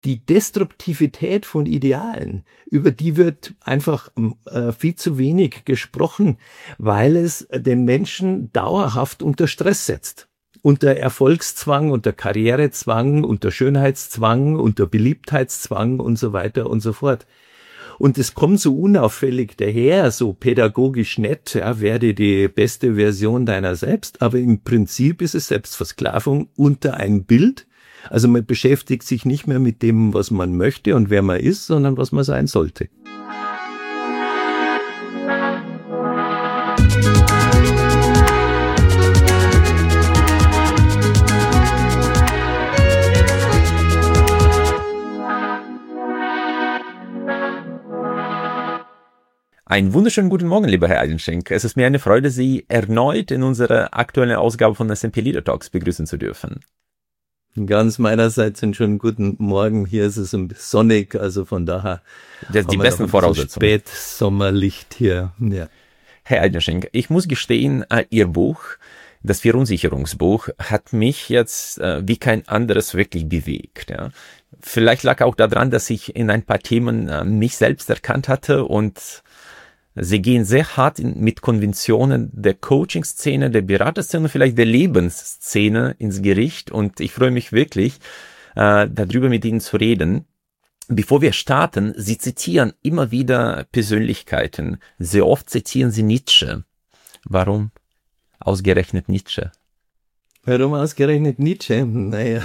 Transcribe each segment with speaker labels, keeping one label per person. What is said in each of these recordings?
Speaker 1: die Destruktivität von Idealen, über die wird einfach viel zu wenig gesprochen, weil es den Menschen dauerhaft unter Stress setzt. Unter Erfolgszwang, unter Karrierezwang, unter Schönheitszwang, unter Beliebtheitszwang und so weiter und so fort. Und es kommt so unauffällig daher, so pädagogisch nett, ja, werde die beste Version deiner selbst, aber im Prinzip ist es Selbstversklavung unter ein Bild. Also man beschäftigt sich nicht mehr mit dem, was man möchte und wer man ist, sondern was man sein sollte.
Speaker 2: Einen wunderschönen guten Morgen, lieber Herr Eidenschenk. Es ist mir eine Freude, Sie erneut in unserer aktuellen Ausgabe von S&P Leader Talks begrüßen zu dürfen.
Speaker 1: Ganz meinerseits einen schönen guten Morgen. Hier ist es ein bisschen sonnig, also von daher
Speaker 2: das die besten Voraussetzungen.
Speaker 1: Spätsommerlicht hier. Ja.
Speaker 2: Herr Eidenschenk, ich muss gestehen, Ihr Buch, das Verunsicherungsbuch, hat mich jetzt wie kein anderes wirklich bewegt. Ja. Vielleicht lag auch daran, dass ich in ein paar Themen mich selbst erkannt hatte und Sie gehen sehr hart mit Konventionen der Coaching-Szene, der Beraterszene, vielleicht der Lebensszene ins Gericht und ich freue mich wirklich, darüber mit Ihnen zu reden. Bevor wir starten, Sie zitieren immer wieder Persönlichkeiten. Sehr oft zitieren Sie Nietzsche. Warum ausgerechnet Nietzsche?
Speaker 1: Warum ausgerechnet Nietzsche? Naja,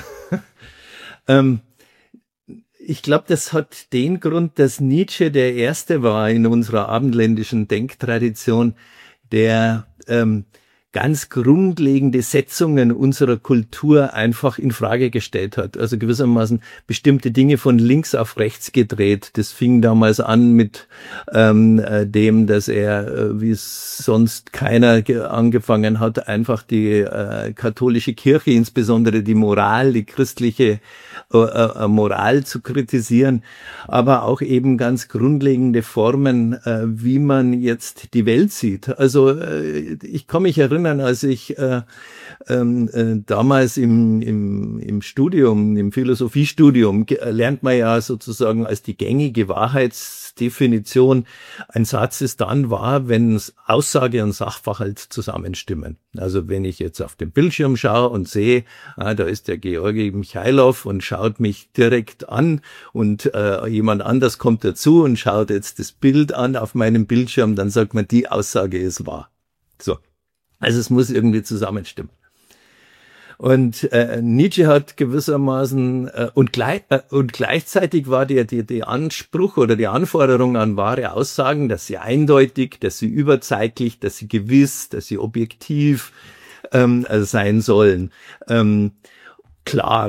Speaker 1: ich glaube, das hat den Grund, dass Nietzsche der Erste war in unserer abendländischen Denktradition, der ganz grundlegende Setzungen unserer Kultur einfach in Frage gestellt hat. Also gewissermaßen bestimmte Dinge von links auf rechts gedreht. Das fing damals an mit dem, dass er, wie es sonst keiner angefangen hat, einfach die katholische Kirche, insbesondere die Moral, die christliche Moral zu kritisieren, aber auch eben ganz grundlegende Formen, wie man jetzt die Welt sieht. Also ich kann mich erinnern, als ich damals im Studium, im Philosophiestudium, lernt man ja sozusagen als die gängige Wahrheitsdefinition, ein Satz ist dann wahr, wenn Aussage und Sachverhalt zusammenstimmen. Also wenn ich jetzt auf den Bildschirm schaue und sehe, da ist der Georgi Michailov und schaut mich direkt an und jemand anders kommt dazu und schaut jetzt das Bild an auf meinem Bildschirm, dann sagt man, die Aussage ist wahr. So. Also es muss irgendwie zusammenstimmen. Und Nietzsche hat gewissermaßen und gleichzeitig war die Anspruch oder die Anforderung an wahre Aussagen, dass sie eindeutig, dass sie überzeitlich, dass sie gewiss, dass sie objektiv sein sollen. Klar.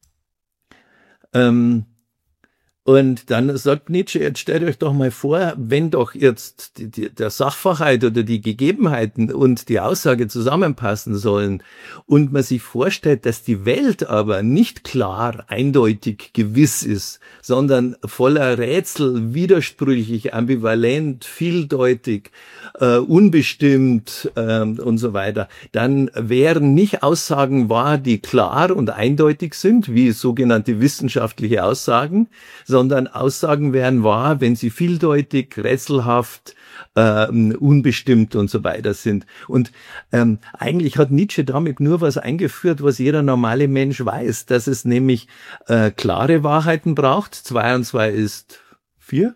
Speaker 1: Und dann sagt Nietzsche, jetzt stellt euch doch mal vor, wenn doch jetzt der Sachverhalt oder die Gegebenheiten und die Aussage zusammenpassen sollen und man sich vorstellt, dass die Welt aber nicht klar, eindeutig, gewiss ist, sondern voller Rätsel, widersprüchlich, ambivalent, vieldeutig, unbestimmt und so weiter, dann wären nicht Aussagen wahr, die klar und eindeutig sind, wie sogenannte wissenschaftliche Aussagen, sondern Aussagen wären wahr, wenn sie vieldeutig, rätselhaft, unbestimmt und so weiter sind. Und eigentlich hat Nietzsche damit nur was eingeführt, was jeder normale Mensch weiß, dass es nämlich klare Wahrheiten braucht. 2 und 2 ist 4.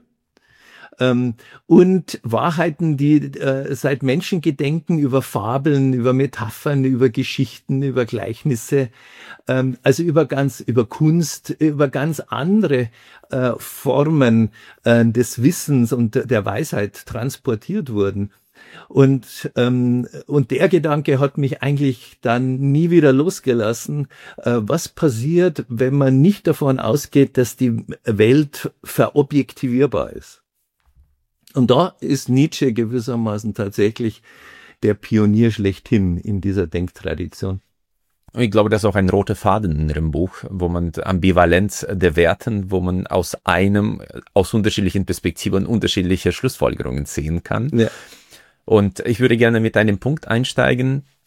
Speaker 1: Und Wahrheiten, die seit Menschengedenken über Fabeln, über Metaphern, über Geschichten, über Gleichnisse, also über Kunst, über ganz andere Formen des Wissens und der Weisheit transportiert wurden. Und der Gedanke hat mich eigentlich dann nie wieder losgelassen. Was passiert, wenn man nicht davon ausgeht, dass die Welt verobjektivierbar ist? Und da ist Nietzsche gewissermaßen tatsächlich der Pionier schlechthin in dieser Denktradition.
Speaker 2: Ich glaube, das ist auch ein roter Faden in Ihrem Buch, wo man Ambivalenz der Werten, wo man aus unterschiedlichen Perspektiven unterschiedliche Schlussfolgerungen sehen kann. Ja. Und ich würde gerne mit einem Punkt einsteigen,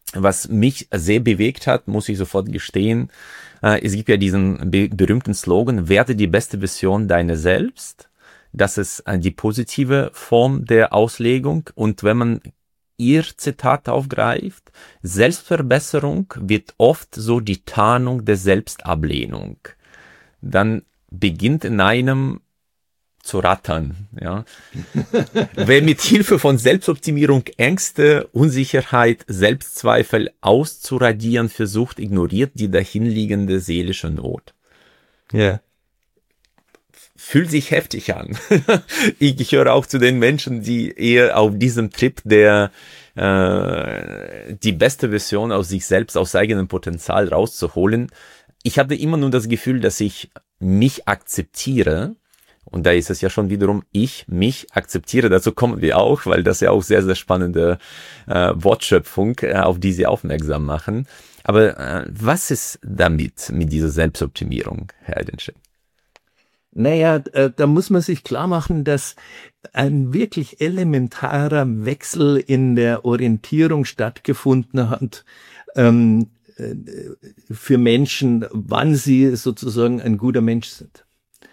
Speaker 2: was mich sehr bewegt hat, muss ich sofort gestehen. Es gibt ja diesen berühmten Slogan, werde die beste Version deiner selbst. Das ist die positive Form der Auslegung. Und wenn man ihr Zitat aufgreift, Selbstverbesserung wird oft so die Tarnung der Selbstablehnung. Dann beginnt in einem zu rattern, ja. Wer mit Hilfe von Selbstoptimierung Ängste, Unsicherheit, Selbstzweifel auszuradieren versucht, ignoriert die dahinliegende seelische Not.
Speaker 1: Ja.
Speaker 2: Fühlt sich heftig an. Ich gehöre auch zu den Menschen, die eher auf diesem Trip der die beste Version aus sich selbst, aus eigenem Potenzial rauszuholen. Ich hatte immer nur das Gefühl, dass ich mich akzeptiere. Und da ist es ja schon wiederum, ich mich akzeptiere. Dazu kommen wir auch, weil das ja auch sehr, sehr spannende Wortschöpfung, auf die Sie aufmerksam machen. Aber was ist damit, mit dieser Selbstoptimierung, Herr Eidenstedt?
Speaker 1: Naja, da muss man sich klar machen, dass ein wirklich elementarer Wechsel in der Orientierung stattgefunden hat, für Menschen, wann sie sozusagen ein guter Mensch sind.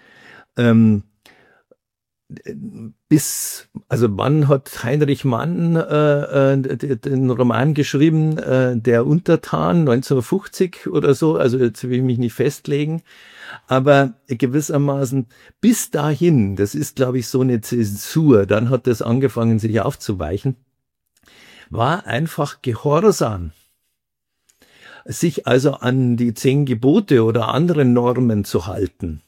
Speaker 1: Also wann hat Heinrich Mann den Roman geschrieben, Der Untertan, 1950 oder so, also jetzt will ich mich nicht festlegen, aber gewissermaßen bis dahin, das ist glaube ich so eine Zäsur, dann hat das angefangen sich aufzuweichen, war einfach Gehorsam. Sich also an die 10 Gebote oder andere Normen zu halten.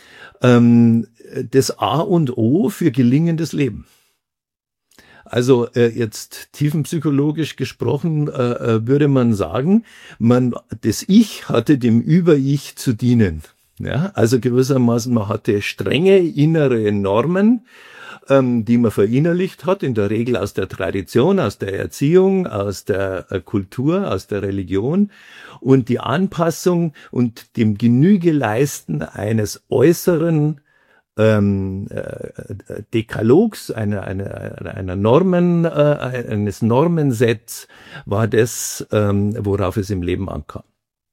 Speaker 1: Das A und O für gelingendes Leben. Also jetzt tiefenpsychologisch gesprochen würde man sagen, das Ich hatte dem Über-Ich zu dienen. Ja, also gewissermaßen, man hatte strenge innere Normen, die man verinnerlicht hat, in der Regel aus der Tradition, aus der Erziehung, aus der Kultur, aus der Religion, und die Anpassung und dem Genügeleisten eines äußeren Dekalogs, einer Normen, eines Normensets war das, worauf es im Leben ankam.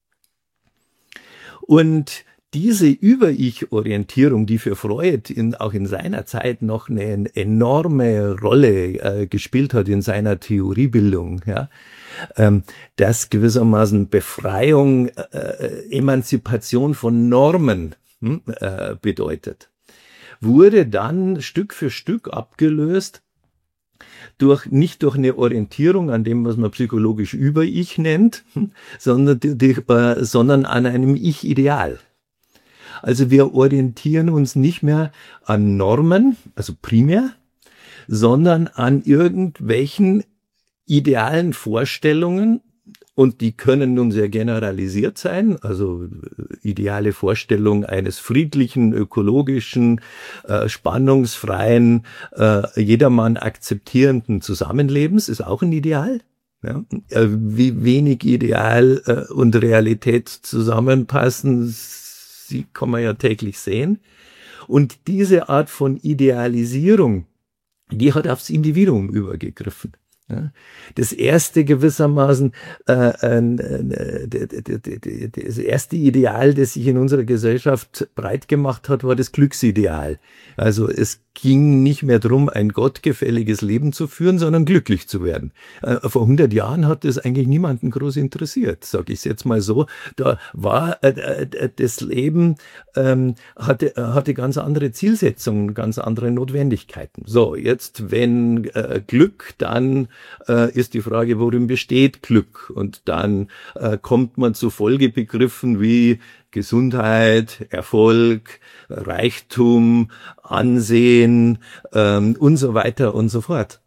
Speaker 1: Und diese Über-Ich-Orientierung, die für Freud auch in seiner Zeit noch eine enorme Rolle gespielt hat in seiner Theoriebildung, ja, das gewissermaßen Befreiung, Emanzipation von Normen bedeutet, wurde dann Stück für Stück abgelöst nicht durch eine Orientierung an dem, was man psychologisch Über-Ich nennt, sondern an einem Ich-Ideal. Also wir orientieren uns nicht mehr an Normen, also primär, sondern an irgendwelchen idealen Vorstellungen, und die können nun sehr generalisiert sein, also ideale Vorstellung eines friedlichen, ökologischen, spannungsfreien, jedermann akzeptierenden Zusammenlebens ist auch ein Ideal. Ja? Wie wenig Ideal und Realität zusammenpassen, sie kann man ja täglich sehen. Und diese Art von Idealisierung, die hat aufs Individuum übergegriffen. Ja, das erste gewissermaßen, das erste Ideal, das sich in unserer Gesellschaft breit gemacht hat, war das Glücksideal. Also es ging nicht mehr darum, ein gottgefälliges Leben zu führen, sondern glücklich zu werden. Vor 100 Jahren hat das eigentlich niemanden groß interessiert, sage ich es jetzt mal so. Da war das Leben, hatte ganz andere Zielsetzungen, ganz andere Notwendigkeiten. So, jetzt wenn Glück, dann ist die Frage, worin besteht Glück? Und dann kommt man zu Folgebegriffen wie Gesundheit, Erfolg, Reichtum, Ansehen und so weiter und so fort.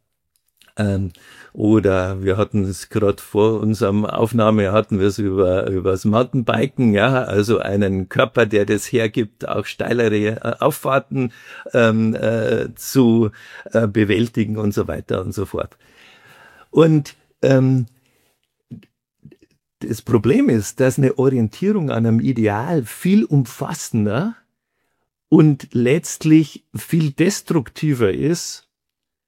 Speaker 1: Oder wir hatten es gerade vor unserem Aufnahme, hatten wir es über das Mountainbiken, ja, also einen Körper, der das hergibt, auch steilere Auffahrten zu bewältigen und so weiter und so fort. Und das Problem ist, dass eine Orientierung an einem Ideal viel umfassender und letztlich viel destruktiver ist,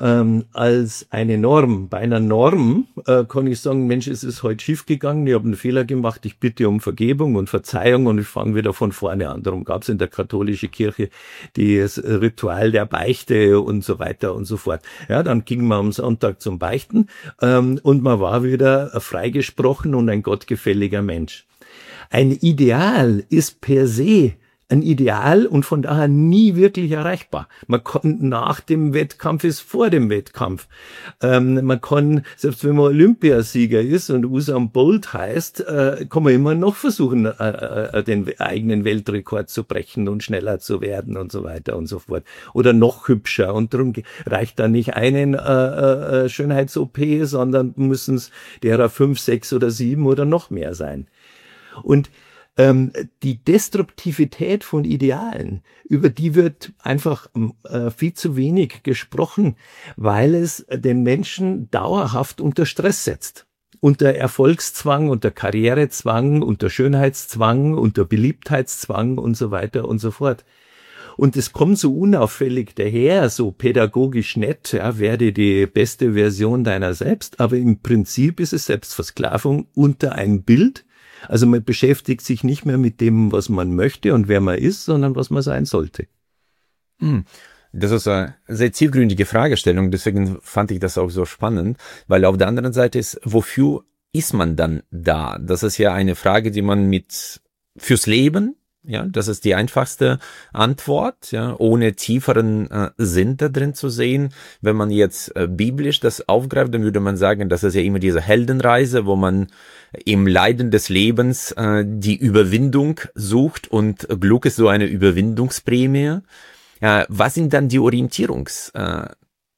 Speaker 1: als eine Norm. Bei einer Norm kann ich sagen, Mensch, es ist heute schief gegangen, ich habe einen Fehler gemacht, ich bitte um Vergebung und Verzeihung und ich fange wieder von vorne an. Darum gab es in der katholischen Kirche das Ritual der Beichte und so weiter und so fort. Ja, dann ging man am Sonntag zum Beichten und man war wieder freigesprochen und ein gottgefälliger Mensch. Ein Ideal ist per se ein Ideal und von daher nie wirklich erreichbar. Man kann nach dem Wettkampf ist vor dem Wettkampf. Man kann, selbst wenn man Olympiasieger ist und Usain Bolt heißt, kann man immer noch versuchen, den eigenen Weltrekord zu brechen und schneller zu werden und so weiter und so fort. Oder noch hübscher. Und darum reicht da nicht einen Schönheits-OP, sondern müssen es derer 5, 6 oder 7 oder noch mehr sein. Und die Destruktivität von Idealen, über die wird einfach viel zu wenig gesprochen, weil es den Menschen dauerhaft unter Stress setzt. Unter Erfolgszwang, unter Karrierezwang, unter Schönheitszwang, unter Beliebtheitszwang und so weiter und so fort. Und es kommt so unauffällig daher, so pädagogisch nett, ja, werde die beste Version deiner selbst, aber im Prinzip ist es Selbstversklavung unter ein Bild. Also man beschäftigt sich nicht mehr mit dem, was man möchte und wer man ist, sondern was man sein sollte.
Speaker 2: Das ist eine sehr zielgründige Fragestellung, deswegen fand ich das auch so spannend, weil auf der anderen Seite ist, wofür ist man dann da? Das ist ja eine Frage, die man fürs Leben, ja, das ist die einfachste Antwort, ja, ohne tieferen Sinn da drin zu sehen. Wenn man jetzt biblisch das aufgreift, dann würde man sagen, das ist ja immer diese Heldenreise, wo man im Leiden des Lebens die Überwindung sucht und Glück ist so eine Überwindungsprämie. Was sind dann die Orientierungspunkte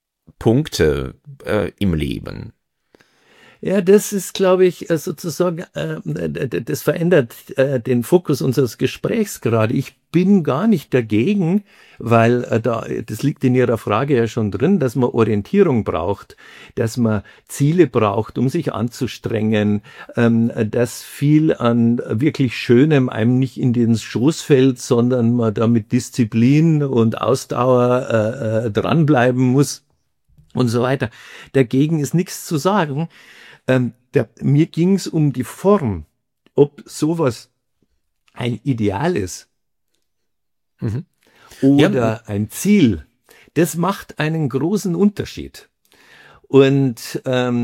Speaker 2: im Leben?
Speaker 1: Ja, das ist, glaube ich, sozusagen, das verändert den Fokus unseres Gesprächs gerade. Ich bin gar nicht dagegen, weil das liegt in Ihrer Frage ja schon drin, dass man Orientierung braucht, dass man Ziele braucht, um sich anzustrengen, dass viel an wirklich Schönem einem nicht in den Schoß fällt, sondern man da mit Disziplin und Ausdauer dranbleiben muss und so weiter. Dagegen ist nichts zu sagen. Mir ging es um die Form, ob sowas ein Ideal ist oder ein Ziel. Das macht einen großen Unterschied. Und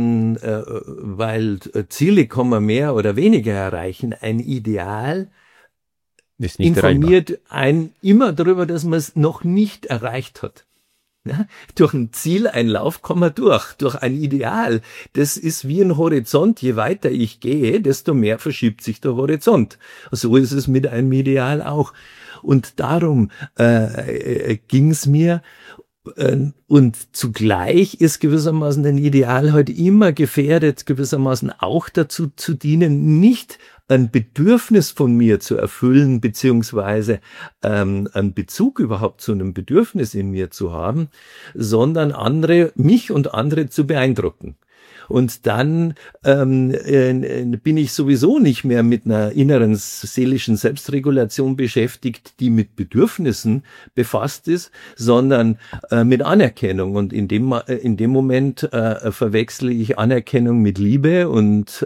Speaker 1: weil Ziele kann man mehr oder weniger erreichen, ein Ideal
Speaker 2: ist nicht
Speaker 1: informiert einen immer darüber, dass man es noch nicht erreicht hat. Ja, durch ein Zieleinlauf kommen wir durch ein Ideal. Das ist wie ein Horizont. Je weiter ich gehe, desto mehr verschiebt sich der Horizont. So ist es mit einem Ideal auch. Und darum ging es mir. Und zugleich ist gewissermaßen ein Ideal heute immer gefährdet, gewissermaßen auch dazu zu dienen, nicht ein Bedürfnis von mir zu erfüllen, beziehungsweise einen Bezug überhaupt zu einem Bedürfnis in mir zu haben, sondern mich und andere zu beeindrucken. Und dann bin ich sowieso nicht mehr mit einer inneren seelischen Selbstregulation beschäftigt, die mit Bedürfnissen befasst ist, sondern mit Anerkennung. Und in dem Moment verwechsle ich Anerkennung mit Liebe und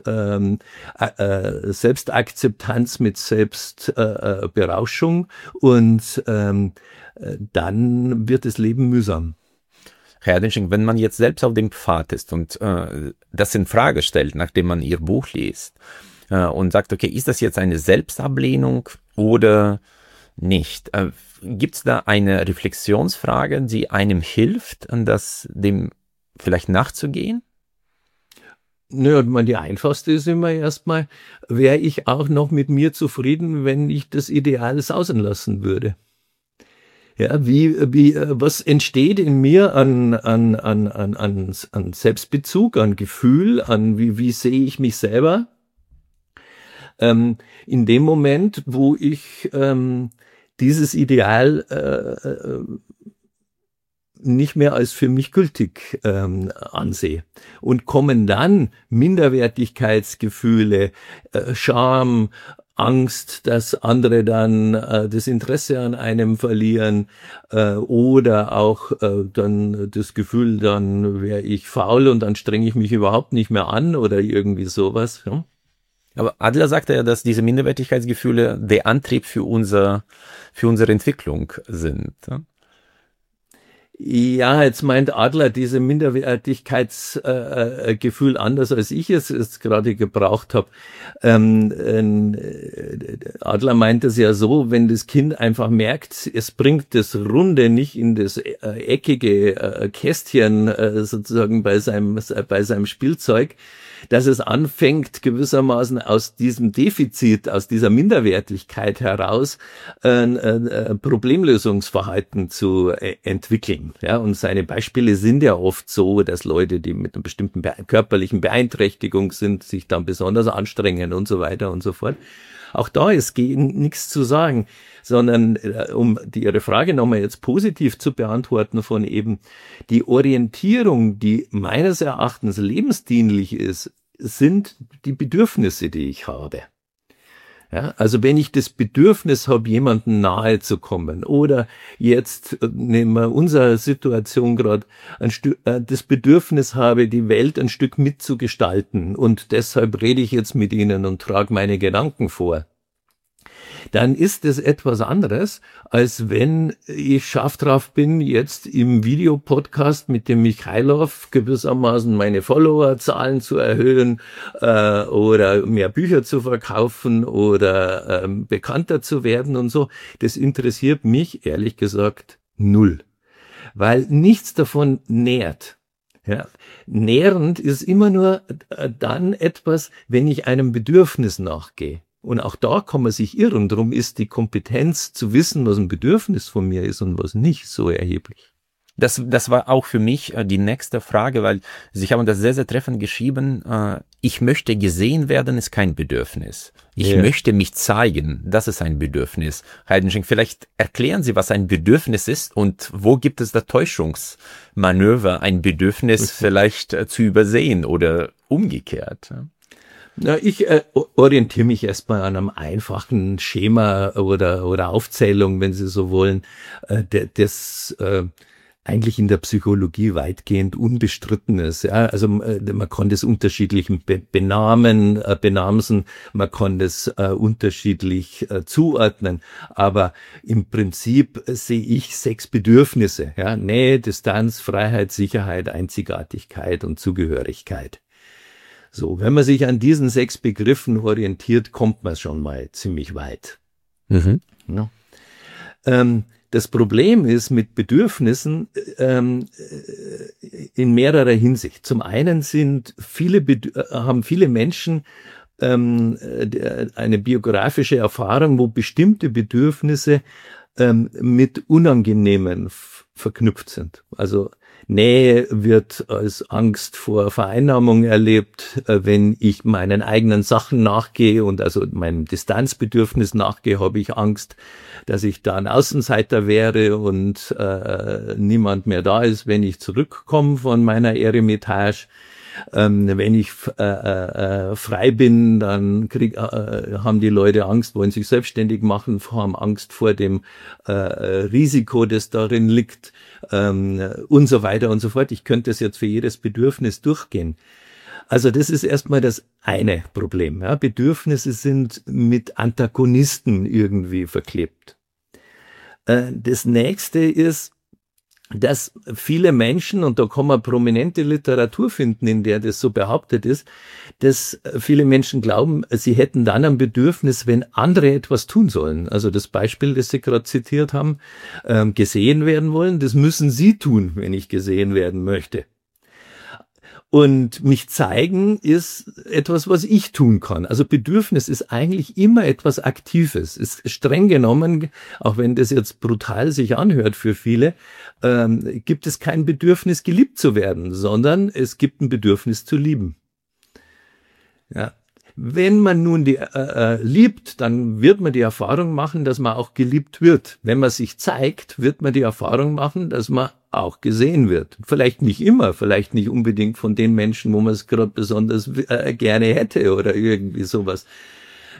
Speaker 1: Selbstakzeptanz mit Selbstberauschung. Und dann wird das Leben mühsam.
Speaker 2: Herr Densching, wenn man jetzt selbst auf dem Pfad ist und das in Frage stellt, nachdem man Ihr Buch liest und sagt, okay, ist das jetzt eine Selbstablehnung oder nicht? Gibt es da eine Reflexionsfrage, die einem hilft, dem vielleicht nachzugehen?
Speaker 1: Naja, die einfachste ist immer erstmal, wäre ich auch noch mit mir zufrieden, wenn ich das Ideal sausen lassen würde? Ja, was entsteht in mir an Selbstbezug, an Gefühl, wie sehe ich mich selber? In dem Moment, wo ich dieses Ideal nicht mehr als für mich gültig ansehe. Und kommen dann Minderwertigkeitsgefühle, Scham, Angst, dass andere dann das Interesse an einem verlieren oder auch dann das Gefühl, dann wäre ich faul und dann strenge ich mich überhaupt nicht mehr an oder irgendwie sowas. Ja.
Speaker 2: Aber Adler sagte ja, dass diese Minderwertigkeitsgefühle der Antrieb für unsere Entwicklung sind. Ja?
Speaker 1: Ja, jetzt meint Adler diese Minderwertigkeitsgefühl anders, als ich es jetzt gerade gebraucht habe. Adler meint es ja so, wenn das Kind einfach merkt, es bringt das Runde nicht in das eckige Kästchen sozusagen bei seinem Spielzeug, dass es anfängt, gewissermaßen aus diesem Defizit, aus dieser Minderwertigkeit heraus Problemlösungsverhalten zu entwickeln. Ja, und seine Beispiele sind ja oft so, dass Leute, die mit einer bestimmten körperlichen Beeinträchtigung sind, sich dann besonders anstrengen und so weiter und so fort. Auch da ist nichts zu sagen, sondern um Ihre Frage nochmal jetzt positiv zu beantworten von eben, die Orientierung, die meines Erachtens lebensdienlich ist, sind die Bedürfnisse, die ich habe. Ja, also wenn ich das Bedürfnis habe, jemandem nahe zu kommen oder jetzt nehmen wir unsere Situation gerade, das Bedürfnis habe, die Welt ein Stück mitzugestalten und deshalb rede ich jetzt mit Ihnen und trage meine Gedanken vor, dann ist es etwas anderes, als wenn ich scharf drauf bin, jetzt im Videopodcast mit dem Michailov gewissermaßen meine Followerzahlen zu erhöhen oder mehr Bücher zu verkaufen oder bekannter zu werden und so. Das interessiert mich, ehrlich gesagt, null. Weil nichts davon nährt. Ja. Nährend ist immer nur dann etwas, wenn ich einem Bedürfnis nachgehe. Und auch da kann man sich irren. Darum ist die Kompetenz zu wissen, was ein Bedürfnis von mir ist und was nicht, so erheblich.
Speaker 2: Das war auch für mich die nächste Frage, weil Sie haben das sehr, sehr treffend geschrieben. Ich möchte gesehen werden, ist kein Bedürfnis. Ich möchte mich zeigen, das ist ein Bedürfnis. Heidenschenk, vielleicht erklären Sie, was ein Bedürfnis ist und wo gibt es da Täuschungsmanöver, ein Bedürfnis vielleicht zu übersehen oder umgekehrt?
Speaker 1: Na, ich orientiere mich erstmal an einem einfachen Schema oder Aufzählung, wenn Sie so wollen, das eigentlich in der Psychologie weitgehend unbestritten ist. Ja, also man kann das unterschiedlich benamsen, man kann das unterschiedlich zuordnen, aber im Prinzip sehe ich 6 Bedürfnisse: ja, Nähe, Distanz, Freiheit, Sicherheit, Einzigartigkeit und Zugehörigkeit. So, wenn man sich an diesen 6 Begriffen orientiert, kommt man schon mal ziemlich weit. Mhm. Ja. Das Problem ist mit Bedürfnissen in mehrerer Hinsicht. Zum einen haben viele Menschen eine biografische Erfahrung, wo bestimmte Bedürfnisse mit Unangenehmen verknüpft sind. Also Nähe wird als Angst vor Vereinnahmung erlebt. Wenn ich meinen eigenen Sachen nachgehe und also meinem Distanzbedürfnis nachgehe, habe ich Angst, dass ich da ein Außenseiter wäre und niemand mehr da ist, wenn ich zurückkomme von meiner Eremitage. Wenn ich frei bin, dann haben die Leute Angst, wollen sich selbstständig machen, haben Angst vor dem Risiko, das darin liegt, und so weiter und so fort. Ich könnte das jetzt für jedes Bedürfnis durchgehen. Also das ist erstmal das eine Problem. Ja? Bedürfnisse sind mit Antagonisten irgendwie verklebt. Das nächste ist, dass viele Menschen, und da kann man prominente Literatur finden, in der das so behauptet ist, dass viele Menschen glauben, sie hätten dann ein Bedürfnis, wenn andere etwas tun sollen. Also das Beispiel, das Sie gerade zitiert haben, gesehen werden wollen, das müssen Sie tun, wenn ich gesehen werden möchte. Und mich zeigen ist etwas, was ich tun kann. Also Bedürfnis ist eigentlich immer etwas Aktives. Ist streng genommen, auch wenn das jetzt brutal sich anhört für viele, gibt es kein Bedürfnis, geliebt zu werden, sondern es gibt ein Bedürfnis zu lieben. Ja. Wenn man nun liebt, dann wird man die Erfahrung machen, dass man auch geliebt wird. Wenn man sich zeigt, wird man die Erfahrung machen, dass man auch gesehen wird. Vielleicht nicht immer, vielleicht nicht unbedingt von den Menschen, wo man es gerade besonders gerne hätte oder irgendwie sowas.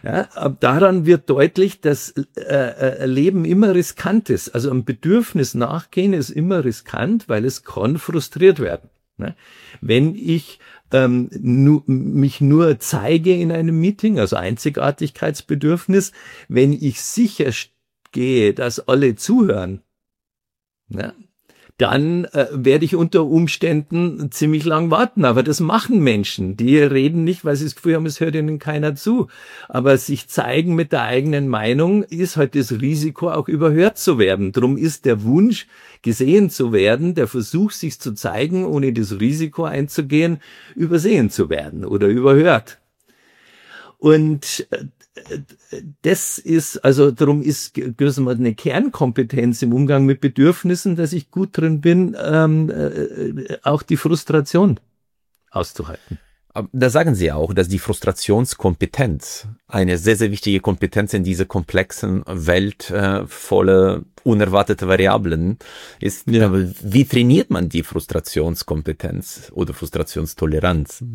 Speaker 1: Ja, daran wird deutlich, dass Leben immer riskant ist. Also ein Bedürfnis nachgehen ist immer riskant, weil es kann frustriert werden. Ne? Wenn ich mich nur zeige in einem Meeting, also Einzigartigkeitsbedürfnis, wenn ich sicher gehe, dass alle zuhören, ne? Dann werde ich unter Umständen ziemlich lang warten. Aber das machen Menschen. Die reden nicht, weil sie das Gefühl haben, es hört ihnen keiner zu. Aber sich zeigen mit der eigenen Meinung ist halt das Risiko, auch überhört zu werden. Drum ist der Wunsch, gesehen zu werden, der Versuch, sich zu zeigen, ohne das Risiko einzugehen, übersehen zu werden oder überhört. Und das ist, also darum ist gewissermaßen eine Kernkompetenz im Umgang mit Bedürfnissen, dass ich gut drin bin, auch die Frustration auszuhalten.
Speaker 2: Da sagen Sie auch, dass die Frustrationskompetenz eine sehr, sehr wichtige Kompetenz in dieser komplexen Welt voller unerwarteter Variablen ist. Ja. Aber wie trainiert man die Frustrationskompetenz oder Frustrationstoleranz?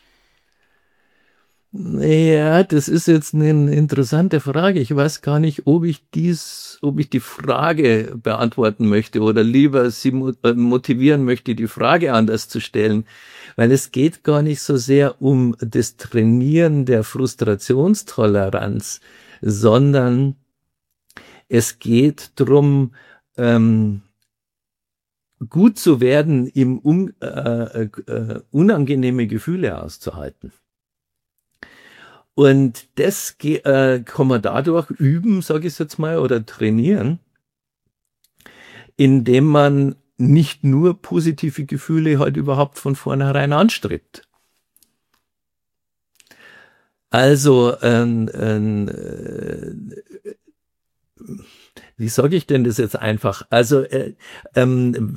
Speaker 1: Ja, das ist jetzt eine interessante Frage. Ich weiß gar nicht, ob ich die Frage beantworten möchte oder lieber Sie motivieren möchte, die Frage anders zu stellen, weil es geht gar nicht so sehr um das Trainieren der Frustrationstoleranz, sondern es geht darum, gut zu werden, im unangenehme Gefühle auszuhalten. Und das kann man dadurch üben, sage ich jetzt mal, oder trainieren, indem man nicht nur positive Gefühle halt überhaupt von vornherein anstrebt. Also, wie sage ich denn das jetzt einfach? Also, eine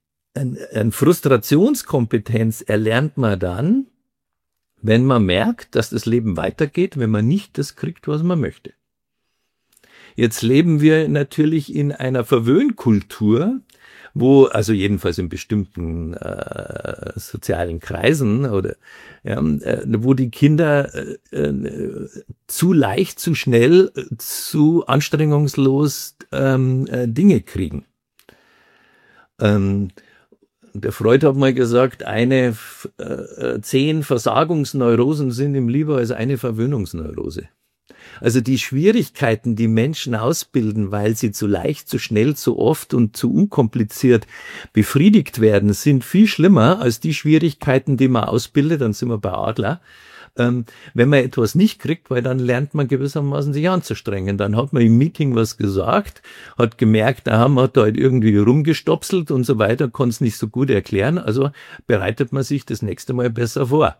Speaker 1: Frustrationskompetenz erlernt man dann, wenn man merkt, dass das Leben weitergeht, wenn man nicht das kriegt, was man möchte. Jetzt leben wir natürlich in einer Verwöhnkultur, wo, also jedenfalls in bestimmten sozialen Kreisen oder wo die Kinder zu leicht, zu schnell, zu anstrengungslos Dinge kriegen. Der Freud hat mal gesagt, 10 Versagungsneurosen sind ihm lieber als eine Verwöhnungsneurose. Also die Schwierigkeiten, die Menschen ausbilden, weil sie zu leicht, zu schnell, zu oft und zu unkompliziert befriedigt werden, sind viel schlimmer als die Schwierigkeiten, die man ausbildet, dann sind wir bei Adler, wenn man etwas nicht kriegt, weil dann lernt man gewissermaßen sich anzustrengen. Dann hat man im Meeting was gesagt, hat gemerkt, man hat da halt irgendwie rumgestopselt und so weiter, konnte es nicht so gut erklären, also bereitet man sich das nächste Mal besser vor.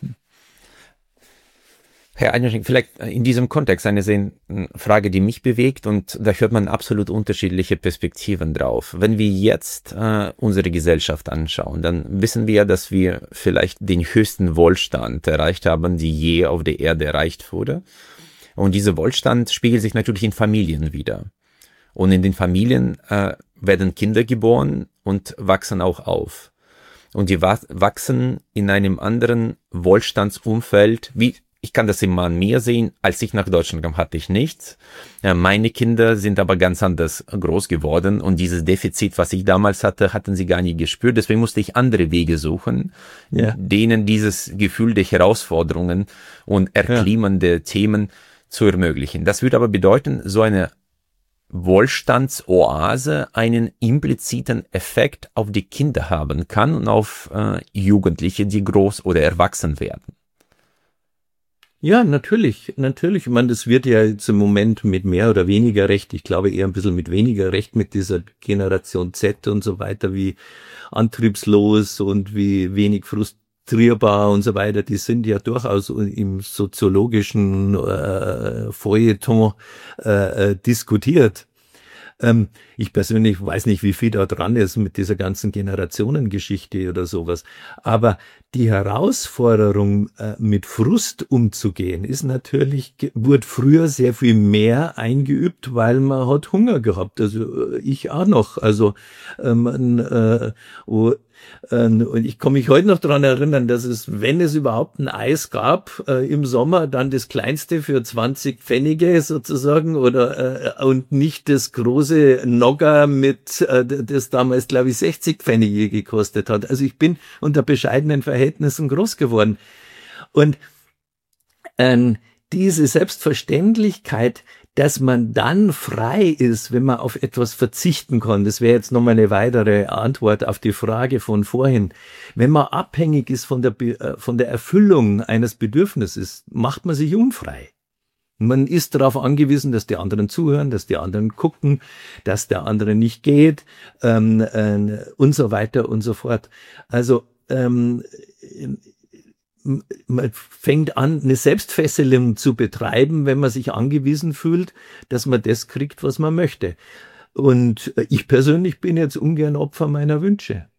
Speaker 2: Herr Einersching, vielleicht in diesem Kontext eine Frage, die mich bewegt, und da hört man absolut unterschiedliche Perspektiven drauf. Wenn wir jetzt unsere Gesellschaft anschauen, dann wissen wir, dass wir vielleicht den höchsten Wohlstand erreicht haben, die je auf der Erde erreicht wurde. Und dieser Wohlstand spiegelt sich natürlich in Familien wider. Und in den Familien werden Kinder geboren und wachsen auch auf. Und die wachsen in einem anderen Wohlstandsumfeld, wie ich kann das immer an mir sehen. Als ich nach Deutschland kam, hatte ich nichts. Meine Kinder sind aber ganz anders groß geworden und dieses Defizit, was ich damals hatte, hatten sie gar nicht gespürt. Deswegen musste ich andere Wege suchen, denen dieses Gefühl der Herausforderungen und Erklimmen der Themen zu ermöglichen. Das würde aber bedeuten, so eine Wohlstandsoase einen impliziten Effekt auf die Kinder haben kann und auf Jugendliche, die groß oder erwachsen werden.
Speaker 1: Ja, natürlich. Ich meine, das wird ja jetzt im Moment mit mehr oder weniger Recht, ich glaube eher ein bisschen mit weniger Recht mit dieser Generation Z und so weiter, wie antriebslos und wie wenig frustrierbar und so weiter, die sind ja durchaus im soziologischen Feuilleton diskutiert. Ich persönlich weiß nicht, wie viel da dran ist mit dieser ganzen Generationengeschichte oder sowas. Aber die Herausforderung, mit Frust umzugehen, ist natürlich, wurde früher sehr viel mehr eingeübt, weil man hat Hunger gehabt. Also ich auch noch. Also Und ich kann mich heute noch daran erinnern, dass es, wenn es überhaupt ein Eis gab im Sommer, dann das kleinste für 20 Pfennige sozusagen und nicht das große Nogger das damals, glaube ich, 60 Pfennige gekostet hat. Also ich bin unter bescheidenen Verhältnissen groß geworden. Und diese Selbstverständlichkeit, dass man dann frei ist, wenn man auf etwas verzichten kann. Das wäre jetzt nochmal eine weitere Antwort auf die Frage von vorhin. Wenn man abhängig ist von der Erfüllung eines Bedürfnisses, macht man sich unfrei. Man ist darauf angewiesen, dass die anderen zuhören, dass die anderen gucken, dass der andere nicht geht und so weiter und so fort. Also man fängt an, eine Selbstfesselung zu betreiben, wenn man sich angewiesen fühlt, dass man das kriegt, was man möchte. Und ich persönlich bin jetzt ungern Opfer meiner Wünsche.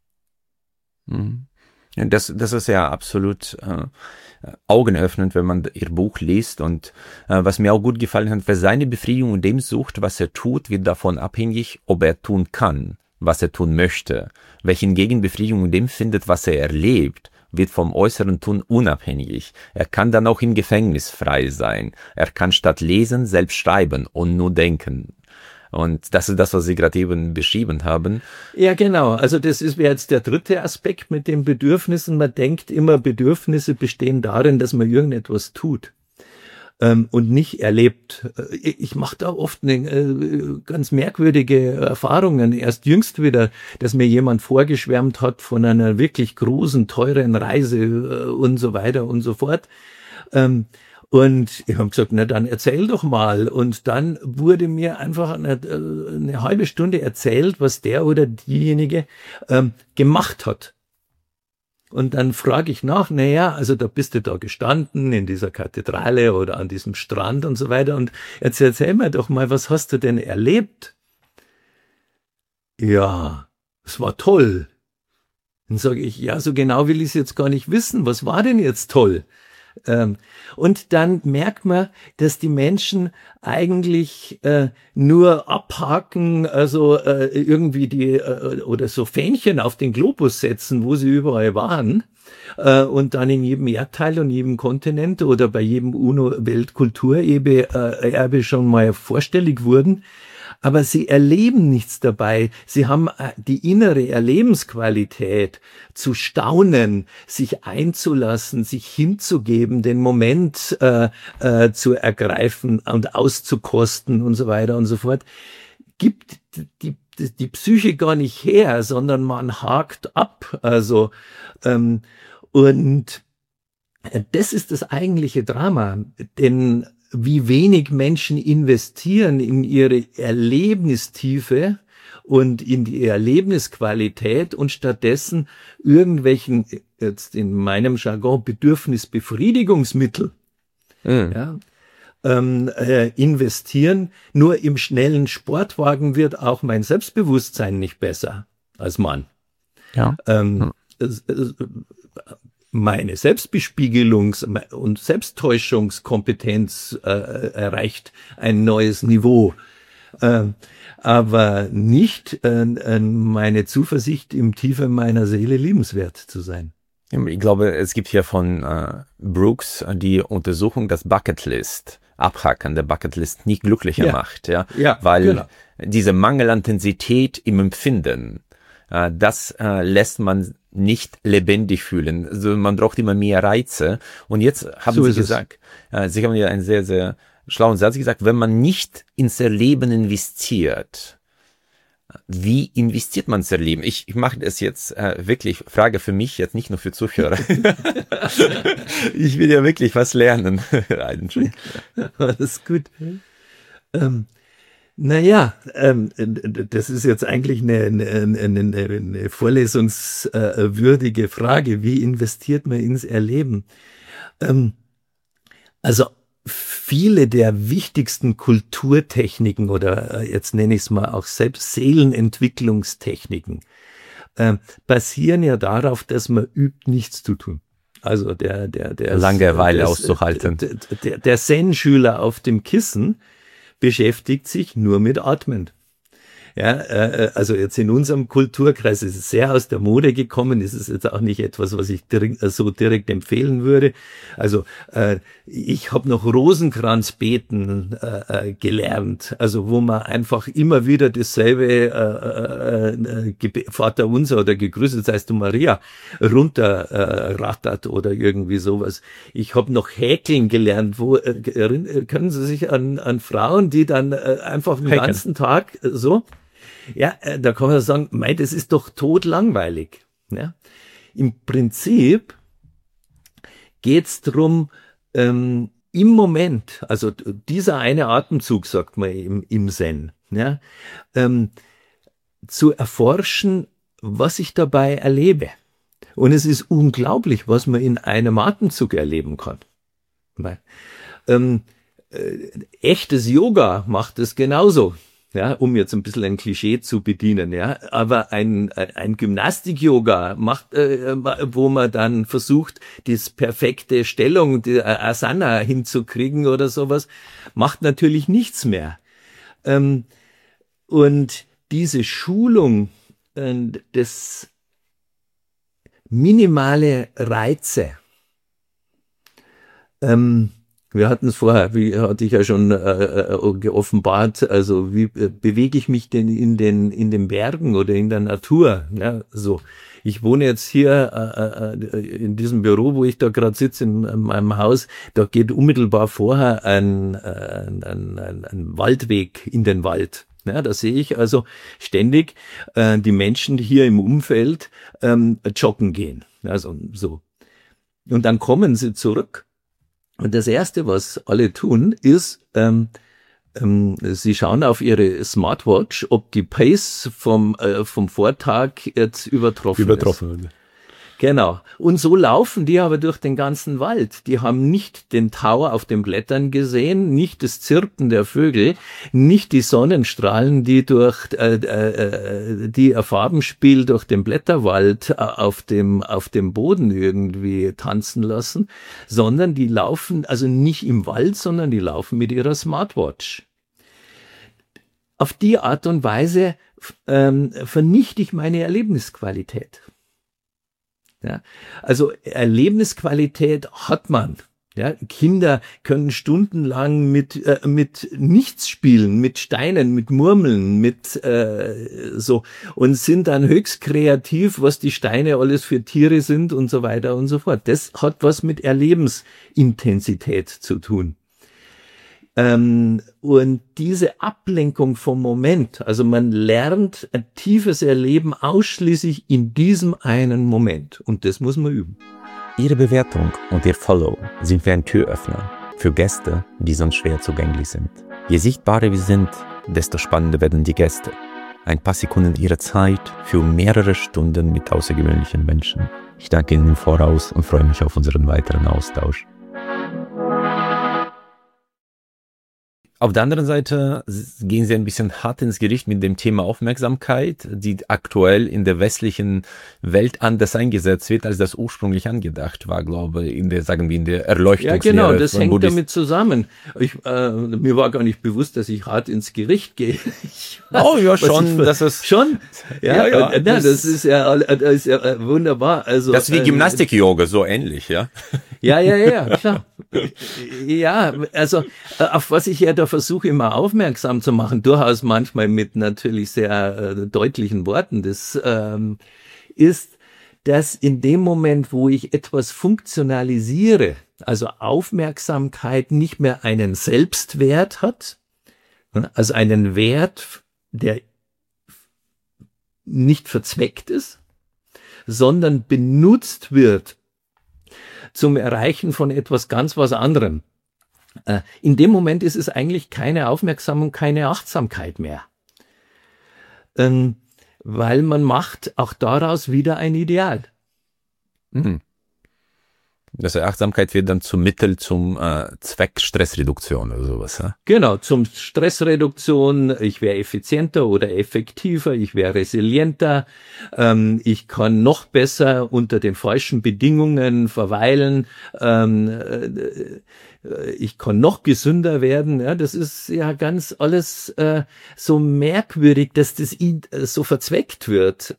Speaker 2: Das ist ja absolut augenöffnend, wenn man ihr Buch liest. Und was mir auch gut gefallen hat, wer seine Befriedigung in dem sucht, was er tut, wird davon abhängig, ob er tun kann, was er tun möchte. Wer hingegen Befriedigung in dem findet, was er erlebt, wird vom äußeren Tun unabhängig. Er kann dann auch im Gefängnis frei sein. Er kann statt lesen selbst schreiben und nur denken. Und das ist das, was Sie gerade eben beschrieben haben.
Speaker 1: Ja, genau. Also das wäre jetzt der dritte Aspekt mit den Bedürfnissen. Man denkt immer, Bedürfnisse bestehen darin, dass man irgendetwas tut und nicht erlebt. Ich mache da oft ganz merkwürdige Erfahrungen. Erst jüngst wieder, dass mir jemand vorgeschwärmt hat von einer wirklich großen, teuren Reise und so weiter und so fort. Und ich habe gesagt, na dann erzähl doch mal. Und dann wurde mir einfach eine halbe Stunde erzählt, was der oder diejenige gemacht hat. Und dann frage ich nach, also da bist du da gestanden in dieser Kathedrale oder an diesem Strand und so weiter. Und jetzt erzähl mir doch mal, was hast du denn erlebt? Ja, es war toll. Dann sage ich, ja, so genau will ich es jetzt gar nicht wissen. Was war denn jetzt toll? Und dann merkt man, dass die Menschen eigentlich nur abhaken, also irgendwie oder so Fähnchen auf den Globus setzen, wo sie überall waren, und dann in jedem Erdteil und jedem Kontinent oder bei jedem UNO-Weltkulturerbe schon mal vorstellig wurden. Aber sie erleben nichts dabei. Sie haben die innere Erlebensqualität, zu staunen, sich einzulassen, sich hinzugeben, den Moment zu ergreifen und auszukosten und so weiter und so fort. Gibt die Psyche gar nicht her, sondern man hakt ab. Also und das ist das eigentliche Drama, denn wie wenig Menschen investieren in ihre Erlebnistiefe und in die Erlebnisqualität und stattdessen irgendwelchen, jetzt in meinem Jargon, Bedürfnisbefriedigungsmittel investieren. Nur im schnellen Sportwagen wird auch mein Selbstbewusstsein nicht besser als Mann.
Speaker 2: Ja.
Speaker 1: Meine Selbstbespiegelungs- und Selbsttäuschungskompetenz erreicht ein neues Niveau, aber nicht meine Zuversicht im Tiefe meiner Seele liebenswert zu sein.
Speaker 2: Ich glaube, es gibt hier von Brooks die Untersuchung, dass Bucketlist, Abhaken der Bucketlist nicht glücklicher macht, weil diese Mangelintensität im Empfinden, das lässt man nicht lebendig fühlen. Also man braucht immer mehr Reize. Und jetzt haben Sie gesagt, Sie haben ja einen sehr, sehr schlauen Satz gesagt, wenn man nicht ins Erleben investiert, wie investiert man ins Erleben? Ich mache das jetzt wirklich, Frage für mich, jetzt nicht nur für Zuhörer. Ich will ja wirklich was lernen.
Speaker 1: Das ist gut. Das ist jetzt eigentlich eine vorlesungswürdige Frage. Wie investiert man ins Erleben? Also viele der wichtigsten Kulturtechniken oder jetzt nenne ich es mal auch selbst Seelenentwicklungstechniken basieren ja darauf, dass man übt, nichts zu tun. Also der
Speaker 2: Langeweile auszuhalten.
Speaker 1: Der Zen-Schüler auf dem Kissen beschäftigt sich nur mit Atmen. Ja, also jetzt in unserem Kulturkreis ist es sehr aus der Mode gekommen. Ist es jetzt auch nicht etwas, was ich so direkt empfehlen würde. Also ich habe noch Rosenkranzbeten gelernt, also wo man einfach immer wieder dasselbe Vater Unser oder gegrüßet seist du Maria runterrattert oder irgendwie sowas. Ich habe noch häkeln gelernt. Wo können Sie sich an Frauen, die dann einfach den ganzen Tag so? Ja, da kann man sagen, mei, das ist doch totlangweilig. Ja? Im Prinzip geht's drum, im Moment, also dieser eine Atemzug, sagt man im Zen, ja, zu erforschen, was ich dabei erlebe. Und es ist unglaublich, was man in einem Atemzug erleben kann. Weil, echtes Yoga macht es genauso. Ja, um jetzt ein bisschen ein Klischee zu bedienen, ja. Aber ein Gymnastik-Yoga macht, wo man dann versucht, das perfekte Stellung, die Asana hinzukriegen oder sowas, macht natürlich nichts mehr. Und diese Schulung, das minimale Reize, wir hatten es vorher, wie hatte ich ja schon geoffenbart, also wie bewege ich mich denn in den Bergen oder in der Natur? Ja, so. Ich wohne jetzt hier in diesem Büro, wo ich da gerade sitze, in meinem Haus, da geht unmittelbar vorher ein Waldweg in den Wald. Ja, da sehe ich also ständig die Menschen hier im Umfeld joggen gehen. Also so. Und dann kommen sie zurück. Und das Erste, was alle tun, ist, sie schauen auf ihre Smartwatch, ob die Pace vom Vortag jetzt übertroffen ist. Genau. Und so laufen die aber durch den ganzen Wald. Die haben nicht den Tau auf den Blättern gesehen, nicht das Zirpen der Vögel, nicht die Sonnenstrahlen, die durch die ihr Farbenspiel durch den Blätterwald auf dem Boden irgendwie tanzen lassen, sondern die laufen also nicht im Wald, sondern die laufen mit ihrer Smartwatch. Auf die Art und Weise vernichte ich meine Erlebnisqualität. Ja, also Erlebnisqualität hat man. Ja, Kinder können stundenlang mit nichts spielen, mit Steinen, mit Murmeln, mit so und sind dann höchst kreativ, was die Steine alles für Tiere sind und so weiter und so fort. Das hat was mit Erlebensintensität zu tun. Und diese Ablenkung vom Moment, also man lernt ein tiefes Erleben ausschließlich in diesem einen Moment. Und das muss man üben.
Speaker 2: Ihre Bewertung und Ihr Follow sind wie ein Türöffner für Gäste, die sonst schwer zugänglich sind. Je sichtbarer wir sind, desto spannender werden die Gäste. Ein paar Sekunden Ihrer Zeit für mehrere Stunden mit außergewöhnlichen Menschen. Ich danke Ihnen im Voraus und freue mich auf unseren weiteren Austausch. Auf der anderen Seite gehen Sie ein bisschen hart ins Gericht mit dem Thema Aufmerksamkeit, die aktuell in der westlichen Welt anders eingesetzt wird, als das ursprünglich angedacht war, glaube ich, in der Erleuchtungslehre.
Speaker 1: Ja, genau, das hängt damit zusammen. Mir war gar nicht bewusst, dass ich hart ins Gericht gehe.
Speaker 2: Oh ja, schon. Das ist
Speaker 1: schon. Ja, das ist ja wunderbar. Also
Speaker 2: das ist wie Gymnastik-Yoga, so ähnlich, ja.
Speaker 1: Ja, klar. Ja, also auf was ich ja da versuche immer aufmerksam zu machen, durchaus manchmal mit natürlich sehr deutlichen Worten, das ist, dass in dem Moment, wo ich etwas funktionalisiere, also Aufmerksamkeit nicht mehr einen Selbstwert hat, also einen Wert, der nicht verzweckt ist, sondern benutzt wird zum Erreichen von etwas ganz was anderem. In dem Moment ist es eigentlich keine Aufmerksamkeit, keine Achtsamkeit mehr. Weil man macht auch daraus wieder ein Ideal.
Speaker 2: Mhm. Das heißt, Achtsamkeit wird dann zum Mittel zum Zweck Stressreduktion oder sowas. Ja?
Speaker 1: Genau, zum Stressreduktion. Ich wäre effizienter oder effektiver, ich wäre resilienter, ich kann noch besser unter den falschen Bedingungen verweilen, ich kann noch gesünder werden. Ja, das ist ja ganz alles so merkwürdig, dass das so verzweckt wird.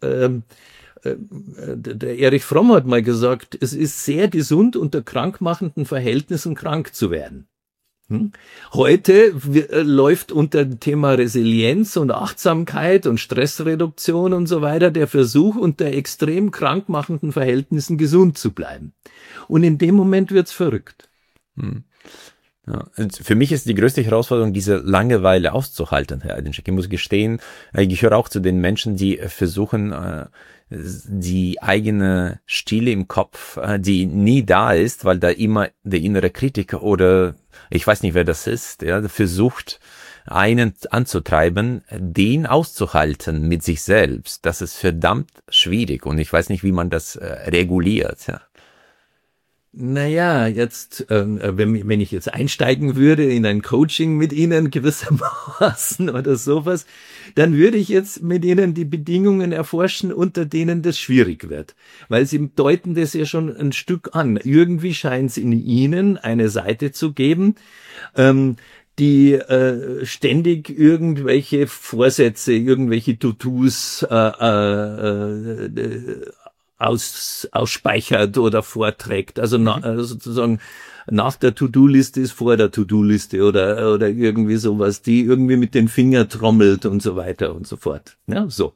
Speaker 1: Der Erich Fromm hat mal gesagt, es ist sehr gesund, unter krankmachenden Verhältnissen krank zu werden. Heute läuft unter dem Thema Resilienz und Achtsamkeit und Stressreduktion und so weiter der Versuch, unter extrem krankmachenden Verhältnissen gesund zu bleiben. Und in dem Moment wird's verrückt.
Speaker 2: Ja, für mich ist die größte Herausforderung, diese Langeweile auszuhalten, Herr Eidenschek. Ich muss gestehen, ich gehöre auch zu den Menschen, die versuchen, die eigene Stille im Kopf, die nie da ist, weil da immer der innere Kritiker oder ich weiß nicht, wer das ist, ja, versucht, einen anzutreiben, den auszuhalten mit sich selbst. Das ist verdammt schwierig und ich weiß nicht, wie man das reguliert, ja.
Speaker 1: Naja, jetzt, wenn ich jetzt einsteigen würde in ein Coaching mit Ihnen gewissermaßen oder sowas, dann würde ich jetzt mit Ihnen die Bedingungen erforschen, unter denen das schwierig wird. Weil Sie deuten das ja schon ein Stück an. Irgendwie scheint es in Ihnen eine Seite zu geben, die ständig irgendwelche Vorsätze, irgendwelche To-Dos ausspeichert oder vorträgt. Also sozusagen nach der To-Do-Liste ist vor der To-Do-Liste oder irgendwie sowas, die irgendwie mit den Fingern trommelt und so weiter und so fort. Ja, so.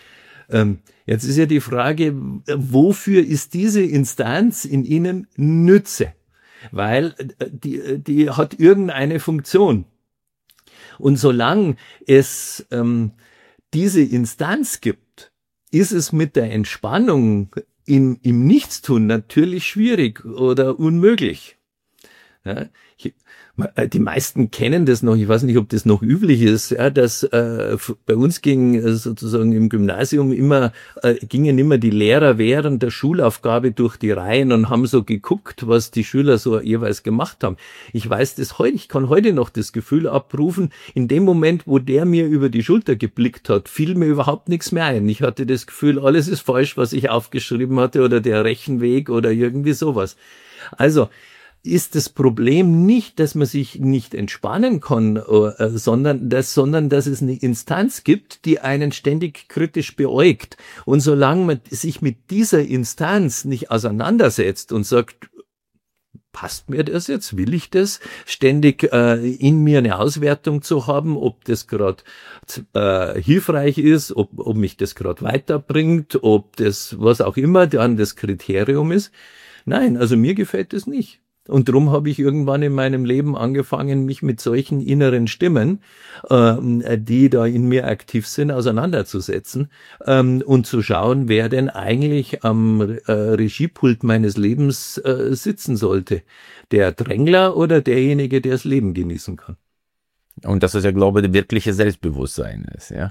Speaker 1: Jetzt ist ja die Frage, wofür ist diese Instanz in Ihnen Nütze? Weil die hat irgendeine Funktion. Und solange es diese Instanz gibt, ist es mit der Entspannung im Nichtstun natürlich schwierig oder unmöglich. Ja, die meisten kennen das noch, ich weiß nicht, ob das noch üblich ist, ja, dass bei uns ging sozusagen im Gymnasium gingen immer die Lehrer während der Schulaufgabe durch die Reihen und haben so geguckt, was die Schüler so jeweils gemacht haben. Ich weiß das heute, ich kann heute noch das Gefühl abrufen, in dem Moment, wo der mir über die Schulter geblickt hat, fiel mir überhaupt nichts mehr ein. Ich hatte das Gefühl, alles ist falsch, was ich aufgeschrieben hatte oder der Rechenweg oder irgendwie sowas. Also, ist das Problem nicht, dass man sich nicht entspannen kann, sondern dass es eine Instanz gibt, die einen ständig kritisch beäugt. Und solange man sich mit dieser Instanz nicht auseinandersetzt und sagt, passt mir das jetzt? Will ich das? Ständig in mir eine Auswertung zu haben, ob das gerade hilfreich ist, ob mich das gerade weiterbringt, ob das, was auch immer dann das Kriterium ist. Nein, also mir gefällt das nicht. Und darum habe ich irgendwann in meinem Leben angefangen, mich mit solchen inneren Stimmen, die da in mir aktiv sind, auseinanderzusetzen und zu schauen, wer denn eigentlich am Regiepult meines Lebens sitzen sollte. Der Drängler oder derjenige, der das Leben genießen kann.
Speaker 2: Und das ist ja, glaube ich, das wirkliche Selbstbewusstsein ist, ja.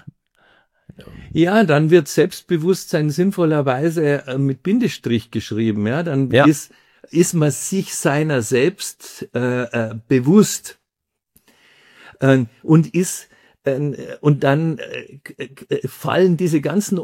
Speaker 1: Ja, dann wird Selbstbewusstsein sinnvollerweise mit Bindestrich geschrieben, ja. Dann ist man sich seiner selbst bewusst und dann fallen diese ganzen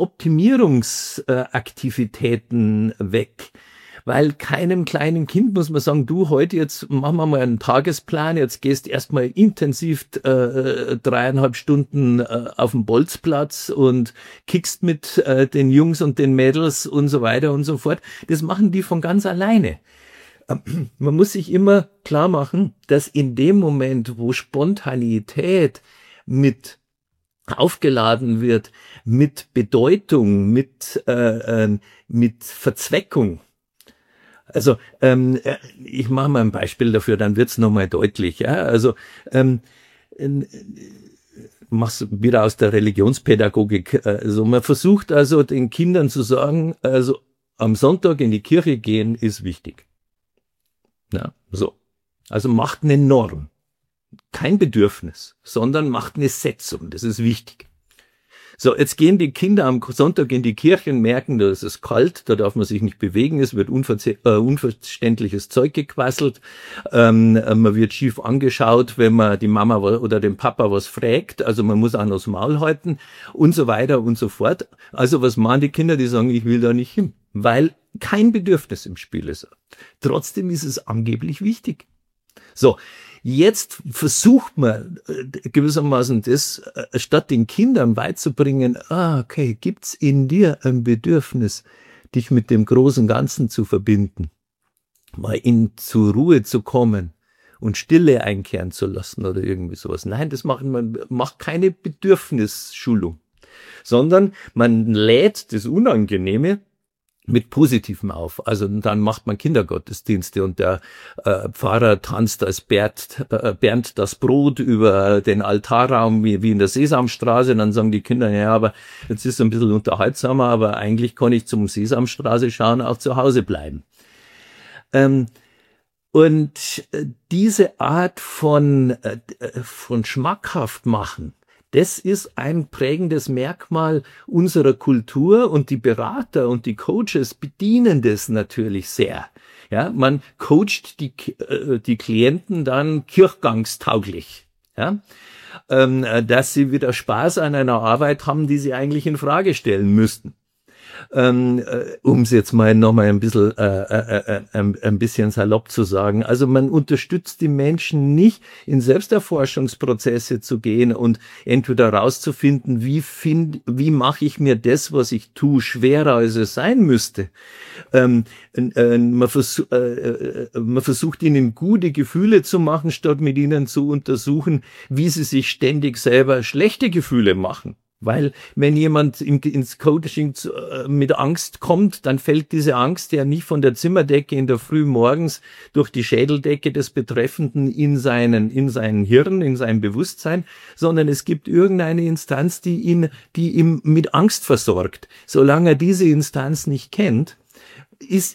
Speaker 1: Optimierungsaktivitäten weg. Weil keinem kleinen Kind muss man sagen, du, heute jetzt machen wir mal einen Tagesplan, jetzt gehst erstmal intensiv 3,5 Stunden auf den Bolzplatz und kickst mit den Jungs und den Mädels und so weiter und so fort. Das machen die von ganz alleine. Man muss sich immer klar machen, dass in dem Moment, wo Spontanität mit aufgeladen wird, mit Bedeutung, mit Verzweckung. Also ich mache mal ein Beispiel dafür, dann wird's nochmal deutlich. Ja? Also mach's wieder aus der Religionspädagogik. Also man versucht also den Kindern zu sagen, also am Sonntag in die Kirche gehen ist wichtig. Ja, so. Also macht eine Norm. Kein Bedürfnis, sondern macht eine Setzung. Das ist wichtig. So, jetzt gehen die Kinder am Sonntag in die Kirche und merken, da ist es kalt, da darf man sich nicht bewegen, es wird unverständliches Zeug gequasselt, man wird schief angeschaut, wenn man die Mama oder den Papa was fragt, also man muss auch noch das Maul halten und so weiter und so fort. Also was machen die Kinder, die sagen, ich will da nicht hin, weil kein Bedürfnis im Spiel ist. Trotzdem ist es angeblich wichtig. So, jetzt versucht man gewissermaßen das, statt den Kindern beizubringen, okay, gibt's in dir ein Bedürfnis, dich mit dem großen Ganzen zu verbinden, mal zur Ruhe zu kommen und Stille einkehren zu lassen oder irgendwie sowas. Nein, man macht keine Bedürfnisschulung, sondern man lädt das Unangenehme mit Positivem auf. Also dann macht man Kindergottesdienste und der Pfarrer tanzt als Bernd das Brot über den Altarraum wie in der Sesamstraße. Und dann sagen die Kinder, ja, aber jetzt ist es ein bisschen unterhaltsamer, aber eigentlich kann ich zum Sesamstraße schauen, auch zu Hause bleiben. Und diese Art von schmackhaft machen, das ist ein prägendes Merkmal unserer Kultur und die Berater und die Coaches bedienen das natürlich sehr. Ja, man coacht die Klienten dann kirchgangstauglich, ja, dass sie wieder Spaß an einer Arbeit haben, die sie eigentlich in Frage stellen müssten. Um es jetzt mal nochmal ein bisschen salopp zu sagen. Also man unterstützt die Menschen nicht, in Selbsterforschungsprozesse zu gehen und entweder rauszufinden, wie mache ich mir das, was ich tue, schwerer, als es sein müsste. Man versucht ihnen gute Gefühle zu machen, statt mit ihnen zu untersuchen, wie sie sich ständig selber schlechte Gefühle machen. Weil wenn jemand ins Coaching mit Angst kommt, dann fällt diese Angst ja nicht von der Zimmerdecke in der Früh morgens durch die Schädeldecke des Betreffenden in sein Hirn, in sein Bewusstsein, sondern es gibt irgendeine Instanz, die ihm mit Angst versorgt. Solange er diese Instanz nicht kennt, ist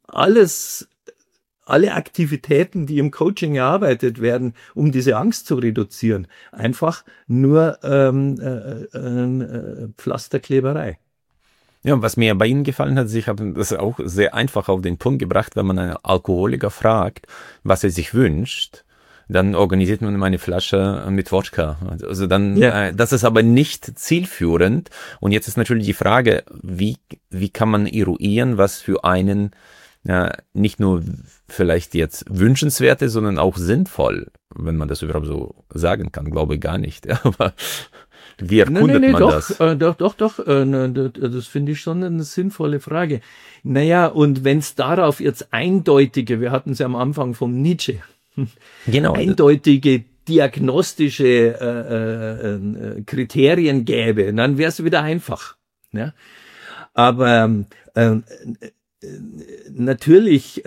Speaker 1: alle Aktivitäten, die im Coaching erarbeitet werden, um diese Angst zu reduzieren, einfach nur Pflasterkleberei.
Speaker 2: Ja, und was mir bei Ihnen gefallen hat, ich habe das auch sehr einfach auf den Punkt gebracht, wenn man einen Alkoholiker fragt, was er sich wünscht, dann organisiert man eine Flasche mit Wodka. Also dann, das ist aber nicht zielführend. Und jetzt ist natürlich die Frage, wie kann man eruieren, was für einen nicht nur vielleicht jetzt wünschenswert ist, sondern auch sinnvoll, wenn man das überhaupt so sagen kann, glaube ich gar nicht. Aber wie erkundet man das?
Speaker 1: Doch, das finde ich schon eine sinnvolle Frage. Naja, und wenn es darauf jetzt eindeutige, wir hatten es ja am Anfang vom Nietzsche,
Speaker 2: genau,
Speaker 1: eindeutige diagnostische Kriterien gäbe, dann wäre es wieder einfach. Ja? Aber natürlich,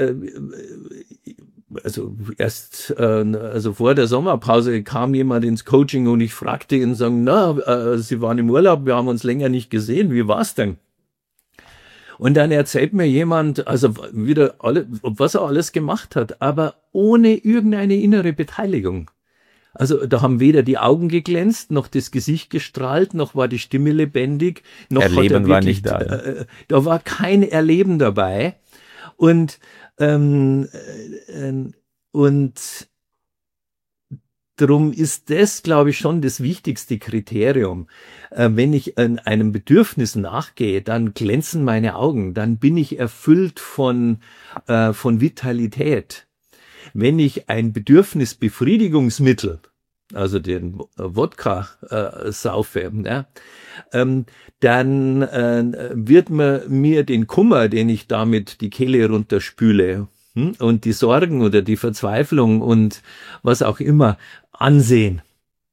Speaker 1: also vor der Sommerpause kam jemand ins Coaching und ich fragte ihn, sagen, Sie waren im Urlaub, wir haben uns länger nicht gesehen, wie war's denn? Und dann erzählt mir jemand, also wieder was er alles gemacht hat, aber ohne irgendeine innere Beteiligung. Also da haben weder die Augen geglänzt, noch das Gesicht gestrahlt, noch war die Stimme lebendig, noch
Speaker 2: Erleben war nicht da.
Speaker 1: Da war kein Erleben dabei. Und darum ist das, glaube ich, schon das wichtigste Kriterium. Wenn ich einem Bedürfnis nachgehe, dann glänzen meine Augen, dann bin ich erfüllt von Vitalität. Wenn ich ein Bedürfnisbefriedigungsmittel, also den Wodka saufe, dann wird mir den Kummer, den ich damit die Kehle runterspüle, und die Sorgen oder die Verzweiflung und was auch immer ansehen.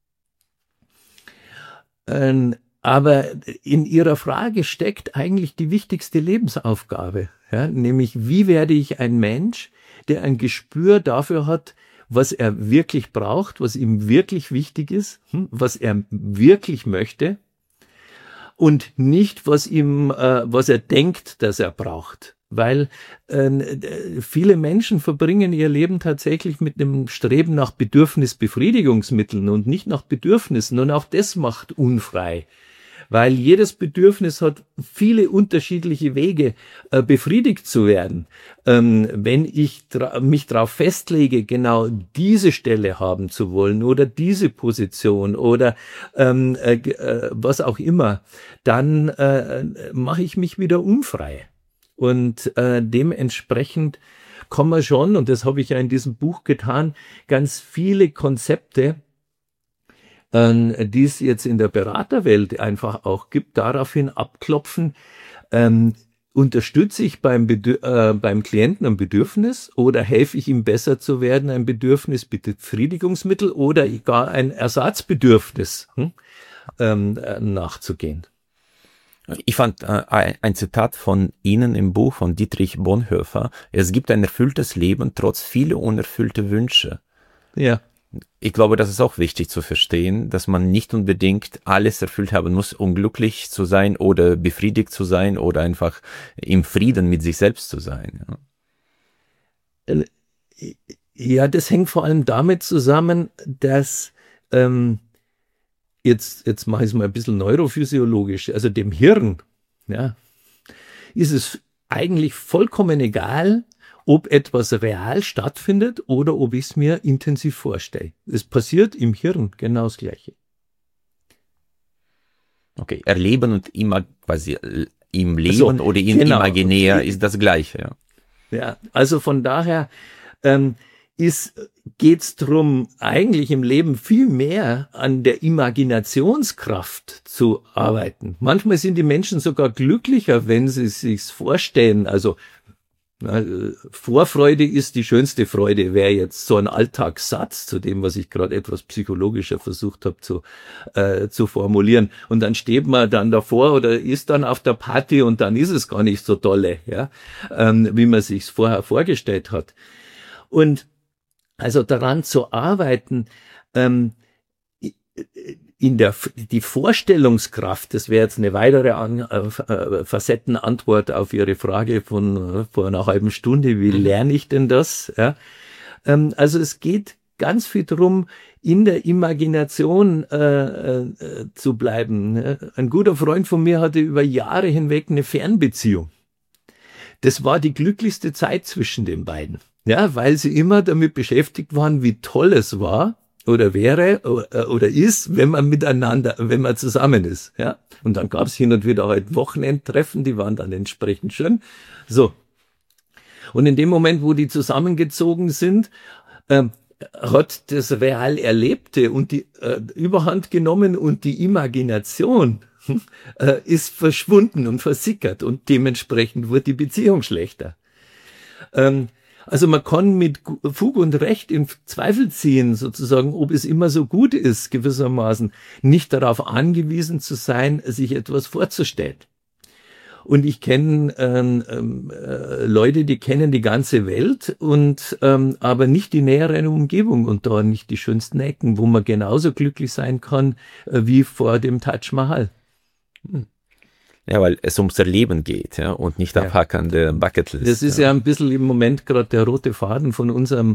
Speaker 1: Aber in Ihrer Frage steckt eigentlich die wichtigste Lebensaufgabe, nämlich wie werde ich ein Mensch, der ein Gespür dafür hat, was er wirklich braucht, was ihm wirklich wichtig ist, was er wirklich möchte und nicht, was er denkt, dass er braucht. Weil viele Menschen verbringen ihr Leben tatsächlich mit einem Streben nach Bedürfnisbefriedigungsmitteln und nicht nach Bedürfnissen. Und auch das macht unfrei. weil jedes Bedürfnis hat viele unterschiedliche Wege, befriedigt zu werden. Wenn ich mich darauf festlege, genau diese Stelle haben zu wollen oder diese Position oder was auch immer, dann mache ich mich wieder unfrei. Und dementsprechend kann man schon, und das habe ich ja in diesem Buch getan, ganz viele Konzepte, die es jetzt in der Beraterwelt einfach auch gibt, daraufhin abklopfen, unterstütze ich beim Klienten ein Bedürfnis oder helfe ich ihm besser zu werden, ein Bedürfnisbefriedigungsmittel oder gar ein Ersatzbedürfnis nachzugehen.
Speaker 2: Ich fand ein Zitat von Ihnen im Buch von Dietrich Bonhoeffer: Es gibt ein erfülltes Leben trotz vieler unerfüllter Wünsche.
Speaker 1: Ja.
Speaker 2: Ich glaube, das ist auch wichtig zu verstehen, dass man nicht unbedingt alles erfüllt haben muss, um glücklich zu sein oder befriedigt zu sein oder einfach im Frieden mit sich selbst zu sein.
Speaker 1: Ja, das hängt vor allem damit zusammen, dass jetzt mache ich es mal ein bisschen neurophysiologisch, also dem Hirn, ja, ist es eigentlich vollkommen egal, ob etwas real stattfindet oder ob ich es mir intensiv vorstelle. Es passiert im Hirn genau das Gleiche.
Speaker 2: Okay, erleben und quasi im Leben oder im Imaginär ist das Gleiche. Ja,
Speaker 1: ja, also von daher geht es darum, eigentlich im Leben viel mehr an der Imaginationskraft zu arbeiten. Manchmal sind die Menschen sogar glücklicher, wenn sie sich's vorstellen. Also Vorfreude ist die schönste Freude, wäre jetzt so ein Alltagssatz zu dem, was ich gerade etwas psychologischer versucht habe zu formulieren. Und dann steht man dann davor oder ist dann auf der Party und dann ist es gar nicht so dolle, ja, wie man sich's vorher vorgestellt hat. Und daran zu arbeiten, die Vorstellungskraft, das wäre jetzt eine weitere Facettenantwort auf Ihre Frage von vor einer halben Stunde, wie lerne ich denn das? Ja? Also es geht ganz viel darum, in der Imagination zu bleiben. Ein guter Freund von mir hatte über Jahre hinweg eine Fernbeziehung. Das war die glücklichste Zeit zwischen den beiden. Ja, weil sie immer damit beschäftigt waren, wie toll es war oder wäre oder ist, wenn man zusammen ist. Ja, und dann gab es hin und wieder halt Wochenendtreffen, die waren dann entsprechend schön. So. Und in dem Moment, wo die zusammengezogen sind, hat das real Erlebte und die Überhand genommen und die Imagination ist verschwunden und versickert und dementsprechend wird die Beziehung schlechter. Also man kann mit Fug und Recht in Zweifel ziehen, sozusagen, ob es immer so gut ist, gewissermaßen, nicht darauf angewiesen zu sein, sich etwas vorzustellen. Und ich kenne Leute, die kennen die ganze Welt und aber nicht die nähere Umgebung und da nicht die schönsten Ecken, wo man genauso glücklich sein kann wie vor dem Taj Mahal.
Speaker 2: Ja, weil es ums Erleben geht, ja, und nicht abhacken der Bucketlist.
Speaker 1: Das ist ja ein bisschen im Moment gerade der rote Faden von unserem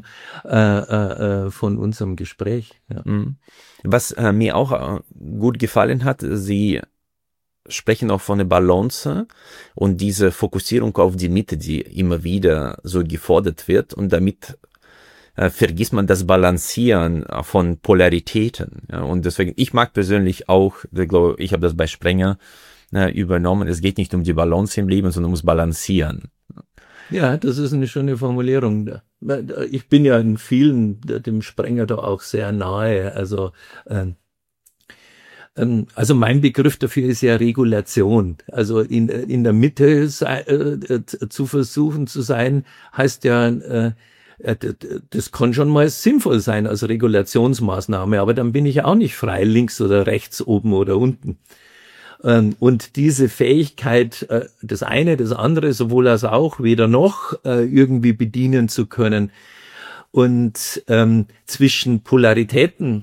Speaker 1: Gespräch. Ja.
Speaker 2: Was mir auch gut gefallen hat, Sie sprechen auch von der Balance und diese Fokussierung auf die Mitte, die immer wieder so gefordert wird, und damit vergisst man das Balancieren von Polaritäten. Ja, und deswegen, ich mag persönlich auch, ich habe das bei Sprenger übernommen, es geht nicht um die Balance im Leben, sondern ums Balancieren.
Speaker 1: Ja, das ist eine schöne Formulierung. Ich bin ja in vielen dem Sprenger da auch sehr nahe. Also mein Begriff dafür ist ja Regulation. Also in der Mitte zu versuchen zu sein, heißt ja, das kann schon mal sinnvoll sein als Regulationsmaßnahme, aber dann bin ich ja auch nicht frei, links oder rechts, oben oder unten. Und diese Fähigkeit, das eine, das andere, sowohl als auch, weder noch, irgendwie bedienen zu können und zwischen Polaritäten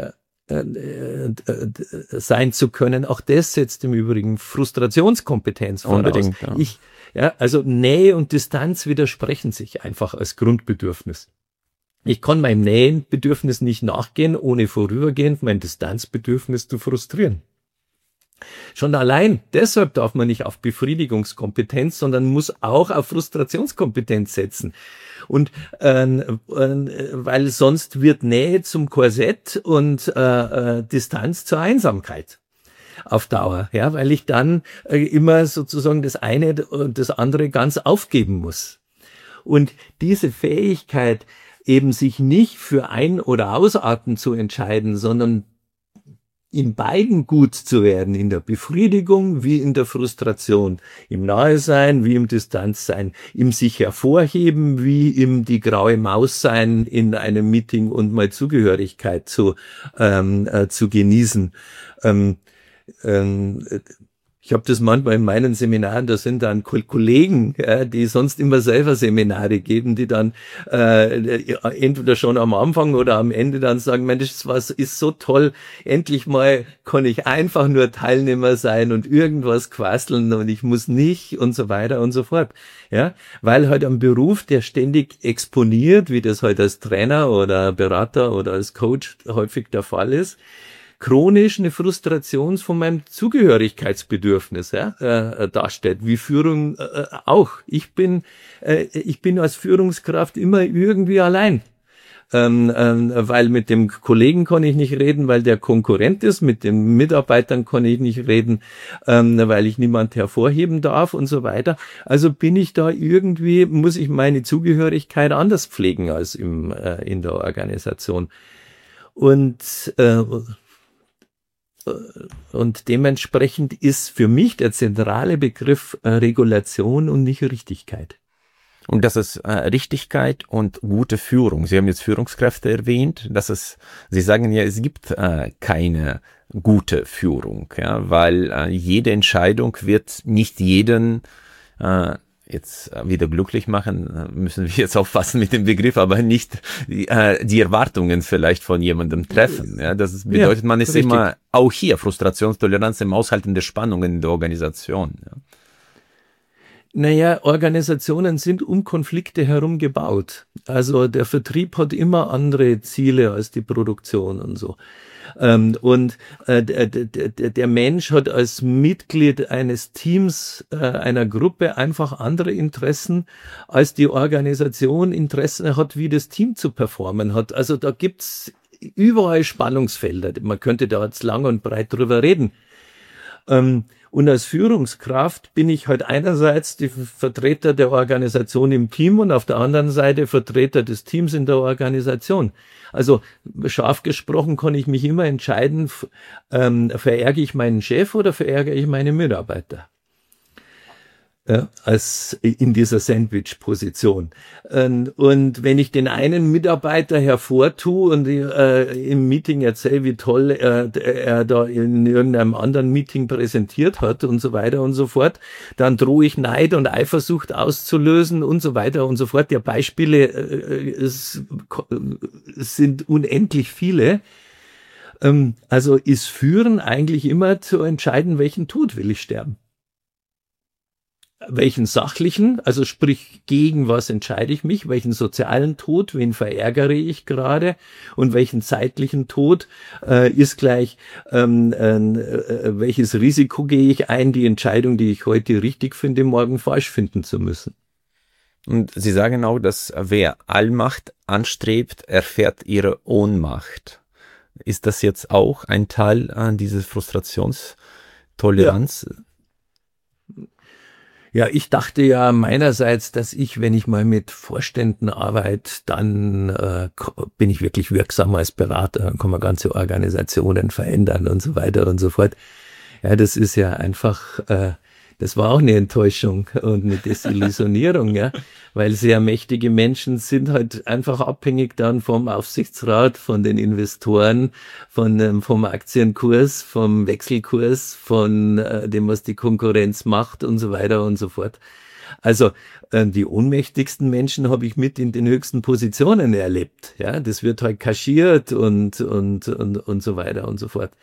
Speaker 1: sein zu können, auch das setzt im Übrigen Frustrationskompetenz voraus.
Speaker 2: Unbedingt, ja.
Speaker 1: Also Nähe und Distanz widersprechen sich einfach als Grundbedürfnis. Ich kann meinem Nähenbedürfnis nicht nachgehen, ohne vorübergehend mein Distanzbedürfnis zu frustrieren. Schon allein deshalb darf man nicht auf Befriedigungskompetenz, sondern muss auch auf Frustrationskompetenz setzen. Und weil sonst wird Nähe zum Korsett und Distanz zur Einsamkeit auf Dauer, ja, weil ich dann immer sozusagen das eine und das andere ganz aufgeben muss. Und diese Fähigkeit, eben sich nicht für Ein- oder Ausarten zu entscheiden, sondern in beiden gut zu werden, in der Befriedigung wie in der Frustration, im Nahesein wie im Distanzsein, im sich hervorheben wie im die graue Maus sein in einem Meeting und mal Zugehörigkeit zu genießen. Ich habe das manchmal in meinen Seminaren, da sind dann Kollegen, ja, die sonst immer selber Seminare geben, die dann entweder schon am Anfang oder am Ende dann sagen, Mensch, das ist so toll, endlich mal kann ich einfach nur Teilnehmer sein und irgendwas quasseln und ich muss nicht und so weiter und so fort. Ja, weil halt ein Beruf, der ständig exponiert, wie das halt als Trainer oder Berater oder als Coach häufig der Fall ist, chronisch eine Frustration von meinem Zugehörigkeitsbedürfnis darstellt, wie Führung auch. Ich bin als Führungskraft immer irgendwie allein. Weil mit dem Kollegen kann ich nicht reden, weil der Konkurrent ist, mit den Mitarbeitern kann ich nicht reden, weil ich niemand hervorheben darf und so weiter. Also bin ich da irgendwie, muss ich meine Zugehörigkeit anders pflegen als in der Organisation. Und dementsprechend ist für mich der zentrale Begriff Regulation und nicht Richtigkeit.
Speaker 2: Und das ist Richtigkeit und gute Führung. Sie haben jetzt Führungskräfte erwähnt. Sie sagen ja, es gibt keine gute Führung, ja, weil jede Entscheidung wird nicht jeden jetzt wieder glücklich machen, müssen wir jetzt aufpassen mit dem Begriff, aber nicht die Erwartungen vielleicht von jemandem treffen. Ja, das bedeutet, man ist richtig. Immer auch hier Frustrationstoleranz im Aushalten der Spannungen in der Organisation. Ja.
Speaker 1: Naja, Organisationen sind um Konflikte herum gebaut. Also der Vertrieb hat immer andere Ziele als die Produktion und so. Und der Mensch hat als Mitglied eines Teams, einer Gruppe einfach andere Interessen, als die Organisation Interessen hat, wie das Team zu performen hat. Also da gibt's überall Spannungsfelder. Man könnte da jetzt lang und breit drüber reden. Und als Führungskraft bin ich halt einerseits die Vertreter der Organisation im Team und auf der anderen Seite Vertreter des Teams in der Organisation. Also scharf gesprochen kann ich mich immer entscheiden, verärgere ich meinen Chef oder verärgere ich meine Mitarbeiter. Als in dieser Sandwich-Position. Und wenn ich den einen Mitarbeiter hervortue und im Meeting erzähle, wie toll er da in irgendeinem anderen Meeting präsentiert hat und so weiter und so fort, dann drohe ich Neid und Eifersucht auszulösen und so weiter und so fort. Ja, Beispiele es sind unendlich viele. Also ist Führen eigentlich immer zu entscheiden, welchen Tod will ich sterben. Welchen sachlichen, also sprich gegen was entscheide ich mich, welchen sozialen Tod, wen verärgere ich gerade und welchen zeitlichen Tod ist gleich, welches Risiko gehe ich ein, die Entscheidung, die ich heute richtig finde, morgen falsch finden zu müssen.
Speaker 2: Und Sie sagen auch, dass wer Allmacht anstrebt, erfährt ihre Ohnmacht. Ist das jetzt auch ein Teil dieser Frustrationstoleranz?
Speaker 1: Ja. Ja, ich dachte ja meinerseits, dass ich, wenn ich mal mit Vorständen arbeite, dann bin ich wirklich wirksam als Berater, dann kann man ganze Organisationen verändern und so weiter und so fort. Ja, das ist ja einfach, das war auch eine Enttäuschung und eine Desillusionierung, ja, weil sehr mächtige Menschen sind halt einfach abhängig dann vom Aufsichtsrat, von den Investoren, vom Aktienkurs, vom Wechselkurs, von dem, was die Konkurrenz macht und so weiter und so fort. Also die ohnmächtigsten Menschen habe ich mit in den höchsten Positionen erlebt, ja, das wird halt kaschiert und so weiter und so fort.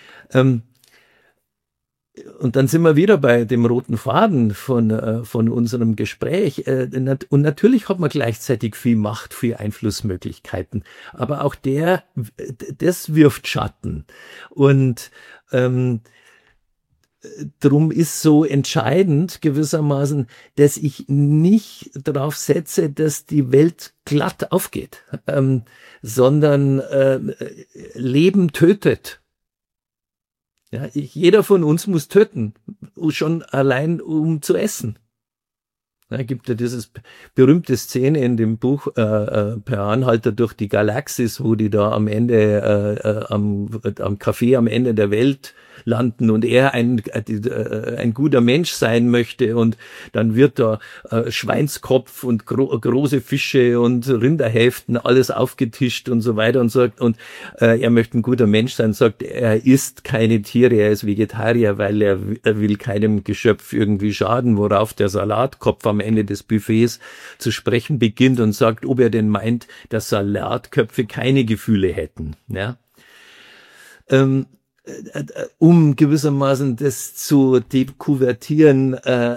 Speaker 1: Und dann sind wir wieder bei dem roten Faden von unserem Gespräch. Und natürlich hat man gleichzeitig viel Macht, viel Einflussmöglichkeiten. Aber auch das wirft Schatten. Und drum ist so entscheidend gewissermaßen, dass ich nicht darauf setze, dass die Welt glatt aufgeht, sondern Leben tötet. Ja, jeder von uns muss töten, schon allein um zu essen. Da gibt ja dieses berühmte Szene in dem Buch Per Anhalter durch die Galaxis, wo die da am Ende am Café am Ende der Welt landen und er ein guter Mensch sein möchte und dann wird da Schweinskopf und große Fische und Rinderhälften alles aufgetischt und so weiter und sagt und er möchte ein guter Mensch sein, sagt er isst keine Tiere, er ist Vegetarier, weil er will keinem Geschöpf irgendwie schaden, worauf der Salatkopf am Ende des Buffets zu sprechen beginnt und sagt, ob er denn meint, dass Salatköpfe keine Gefühle hätten, ja. Um gewissermaßen das zu dekuvertieren,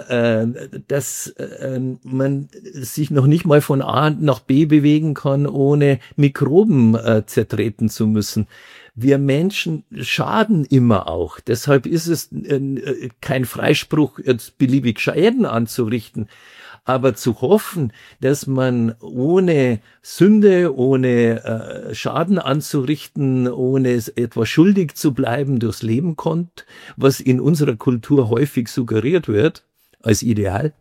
Speaker 1: dass man sich noch nicht mal von A nach B bewegen kann, ohne Mikroben zertreten zu müssen. Wir Menschen schaden immer auch. Deshalb ist es kein Freispruch, jetzt beliebig Schäden anzurichten. Aber zu hoffen, dass man ohne Sünde, ohne Schaden anzurichten, ohne etwas schuldig zu bleiben, durchs Leben kommt, was in unserer Kultur häufig suggeriert wird als Ideal,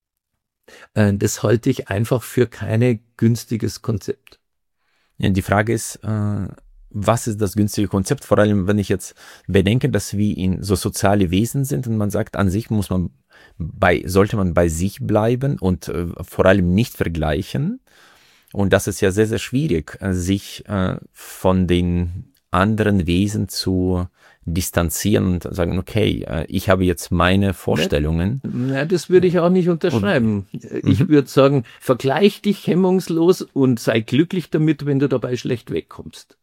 Speaker 1: das halte ich einfach für kein günstiges Konzept.
Speaker 2: Ja, die Frage ist, was ist das günstige Konzept? Vor allem, wenn ich jetzt bedenke, dass wir in so soziale Wesen sind und man sagt, an sich sollte man bei sich bleiben und vor allem nicht vergleichen. Und das ist ja sehr, sehr schwierig, sich von den anderen Wesen zu distanzieren und sagen, okay, ich habe jetzt meine Vorstellungen.
Speaker 1: Ja, das würde ich auch nicht unterschreiben. Ich würde sagen, vergleich dich hemmungslos und sei glücklich damit, wenn du dabei schlecht wegkommst.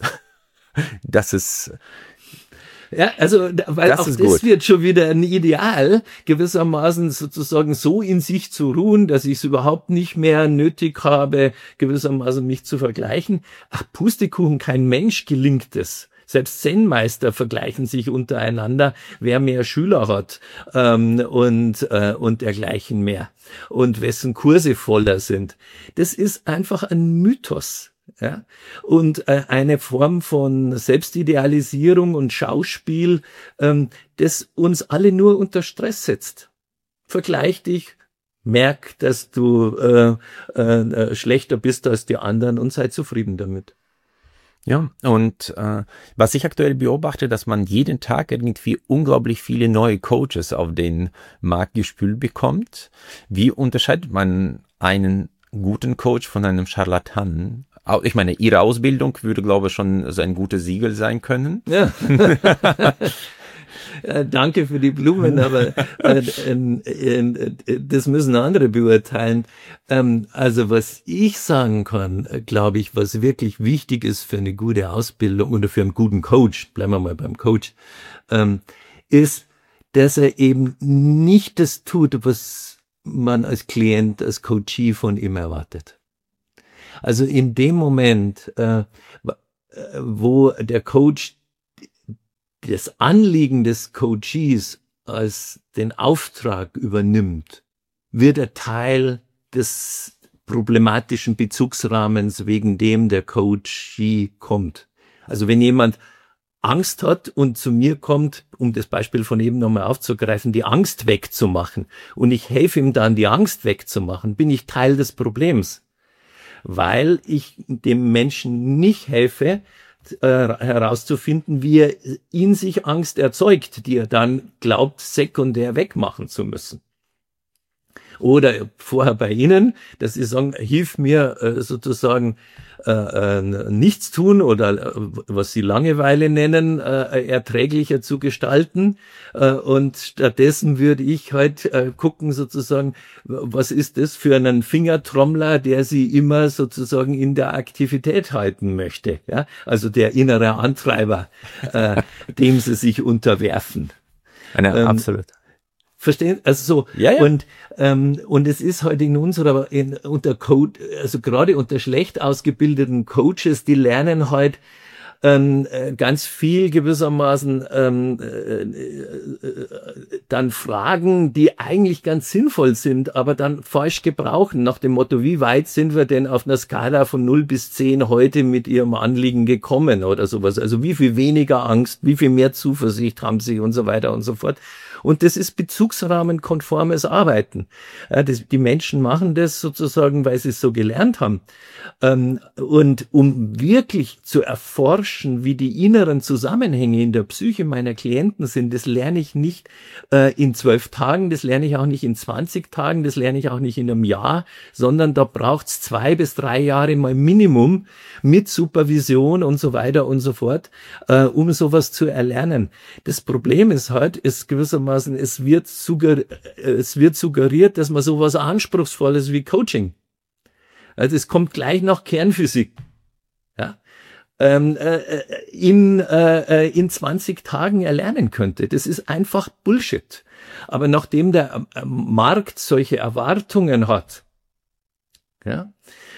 Speaker 2: Das ist...
Speaker 1: Ja, also, weil
Speaker 2: das
Speaker 1: auch das
Speaker 2: gut.
Speaker 1: wird schon wieder ein Ideal, gewissermaßen sozusagen so in sich zu ruhen, dass ich es überhaupt nicht mehr nötig habe, gewissermaßen mich zu vergleichen. Ach, Pustekuchen, kein Mensch gelingt es. Selbst Zen-Meister vergleichen sich untereinander, wer mehr Schüler hat und dergleichen mehr und wessen Kurse voller sind. Das ist einfach ein Mythos. Ja, und eine Form von Selbstidealisierung und Schauspiel, das uns alle nur unter Stress setzt. Vergleich dich, merk, dass du schlechter bist als die anderen und sei zufrieden damit.
Speaker 2: Ja, und was ich aktuell beobachte, dass man jeden Tag irgendwie unglaublich viele neue Coaches auf den Markt gespült bekommt. Wie unterscheidet man einen guten Coach von einem Scharlatan? Ich meine, Ihre Ausbildung würde, glaube ich, schon so ein gutes Siegel sein können.
Speaker 1: Ja. Danke für die Blumen, aber das müssen andere beurteilen. Also was ich sagen kann, glaube ich, was wirklich wichtig ist für eine gute Ausbildung oder für einen guten Coach, bleiben wir mal beim Coach, ist, dass er eben nicht das tut, was man als Klient, als Coachee von ihm erwartet. Also in dem Moment, wo der Coach das Anliegen des Coachees als den Auftrag übernimmt, wird er Teil des problematischen Bezugsrahmens, wegen dem der Coachee kommt. Also wenn jemand Angst hat und zu mir kommt, um das Beispiel von eben nochmal aufzugreifen, die Angst wegzumachen und ich helfe ihm dann, die Angst wegzumachen, bin ich Teil des Problems. Weil ich dem Menschen nicht helfe, herauszufinden, wie er in sich Angst erzeugt, die er dann glaubt, sekundär wegmachen zu müssen. Oder vorher bei Ihnen, dass Sie sagen, hilf mir sozusagen nichts tun oder was Sie Langeweile nennen, erträglicher zu gestalten. Und stattdessen würde ich halt gucken sozusagen, was ist das für einen Fingertrommler, der Sie immer sozusagen in der Aktivität halten möchte. Ja? Also der innere Antreiber, dem Sie sich unterwerfen.
Speaker 2: Absolut.
Speaker 1: Verstehen? Also so.
Speaker 2: Ja, ja.
Speaker 1: Und es ist heute unter Code, also gerade unter schlecht ausgebildeten Coaches, die lernen halt ganz viel gewissermaßen dann Fragen, die eigentlich ganz sinnvoll sind, aber dann falsch gebrauchen, nach dem Motto, wie weit sind wir denn auf einer Skala von 0 bis 10 heute mit Ihrem Anliegen gekommen oder sowas. Also wie viel weniger Angst, wie viel mehr Zuversicht haben Sie und so weiter und so fort. Und das ist bezugsrahmenkonformes Arbeiten. Ja, die Menschen machen das sozusagen, weil sie es so gelernt haben. Und um wirklich zu erforschen, wie die inneren Zusammenhänge in der Psyche meiner Klienten sind, das lerne ich nicht in 12 Tagen, das lerne ich auch nicht in 20 Tagen, das lerne ich auch nicht in einem Jahr, sondern da braucht's 2 bis 3 Jahre mal Minimum mit Supervision und so weiter und so fort, um sowas zu erlernen. Das Problem ist halt, ist gewissermaßen, es wird suggeriert, dass man sowas Anspruchsvolles wie Coaching. Also es kommt gleich nach Kernphysik. Ja. In 20 Tagen erlernen könnte. Das ist einfach Bullshit. Aber nachdem der Markt solche Erwartungen hat, ja,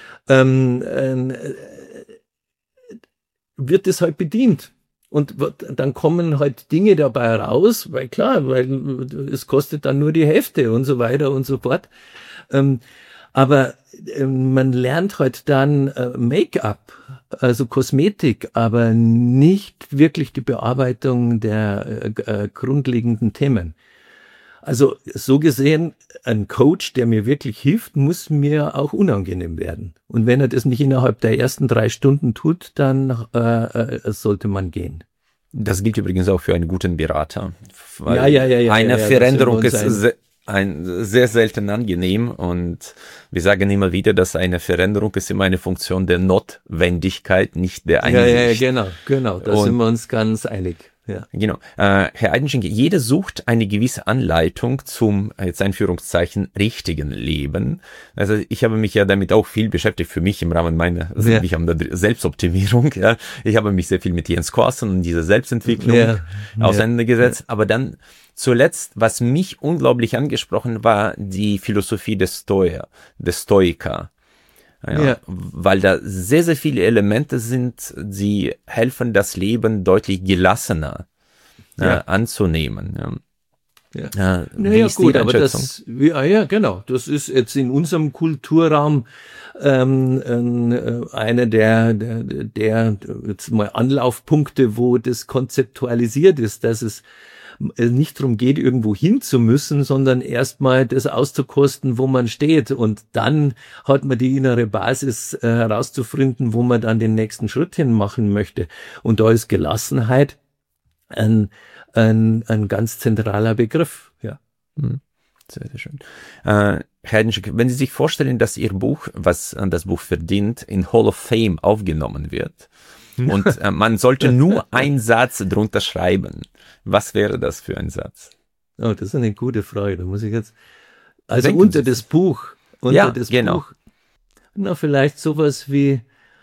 Speaker 1: wird es halt bedient. Und dann kommen halt Dinge dabei raus, weil es kostet dann nur die Hälfte und so weiter und so fort. Aber man lernt halt dann Make-up, also Kosmetik, aber nicht wirklich die Bearbeitung der grundlegenden Themen. Also so gesehen, ein Coach, der mir wirklich hilft, muss mir auch unangenehm werden. Und wenn er das nicht innerhalb der ersten 3 Stunden tut, dann sollte man gehen.
Speaker 2: Das gilt übrigens auch für einen guten Berater.
Speaker 1: Weil eine
Speaker 2: Veränderung ist sehr selten angenehm, und wir sagen immer wieder, dass eine Veränderung ist immer eine Funktion der Notwendigkeit, nicht der Einsicht.
Speaker 1: Ja, genau, da sind wir uns ganz einig. Ja.
Speaker 2: Genau. Herr Eidenschenk, jeder sucht eine gewisse Anleitung zum, jetzt Anführungszeichen, richtigen Leben. Also ich habe mich ja damit auch viel beschäftigt, für mich im Rahmen meiner Selbstoptimierung. Ja. Ich habe mich sehr viel mit Jens Korsen und dieser Selbstentwicklung auseinandergesetzt. Aber dann zuletzt, was mich unglaublich angesprochen war, die Philosophie des Stoiker. Ja, weil da sehr, sehr viele Elemente sind, die helfen, das Leben deutlich gelassener anzunehmen.
Speaker 1: Gut, aber das, genau, das ist jetzt in unserem Kulturraum einer der jetzt mal Anlaufpunkte, wo das konzeptualisiert ist, dass es nicht darum geht, irgendwo hin zu müssen, sondern erstmal das auszukosten, wo man steht. Und dann hat man die innere Basis herauszufinden, wo man dann den nächsten Schritt hin machen möchte. Und da ist Gelassenheit ein ganz zentraler Begriff. Ja.
Speaker 2: Sehr, sehr schön. Herr Eidenschenk, wenn Sie sich vorstellen, dass Ihr Buch, was das Buch verdient, in Hall of Fame aufgenommen wird, und man sollte nur einen Satz drunter schreiben, was wäre das für ein Satz?
Speaker 1: Oh, das ist eine gute Frage. Da muss ich jetzt, also unter das Buch, Buch, vielleicht sowas wie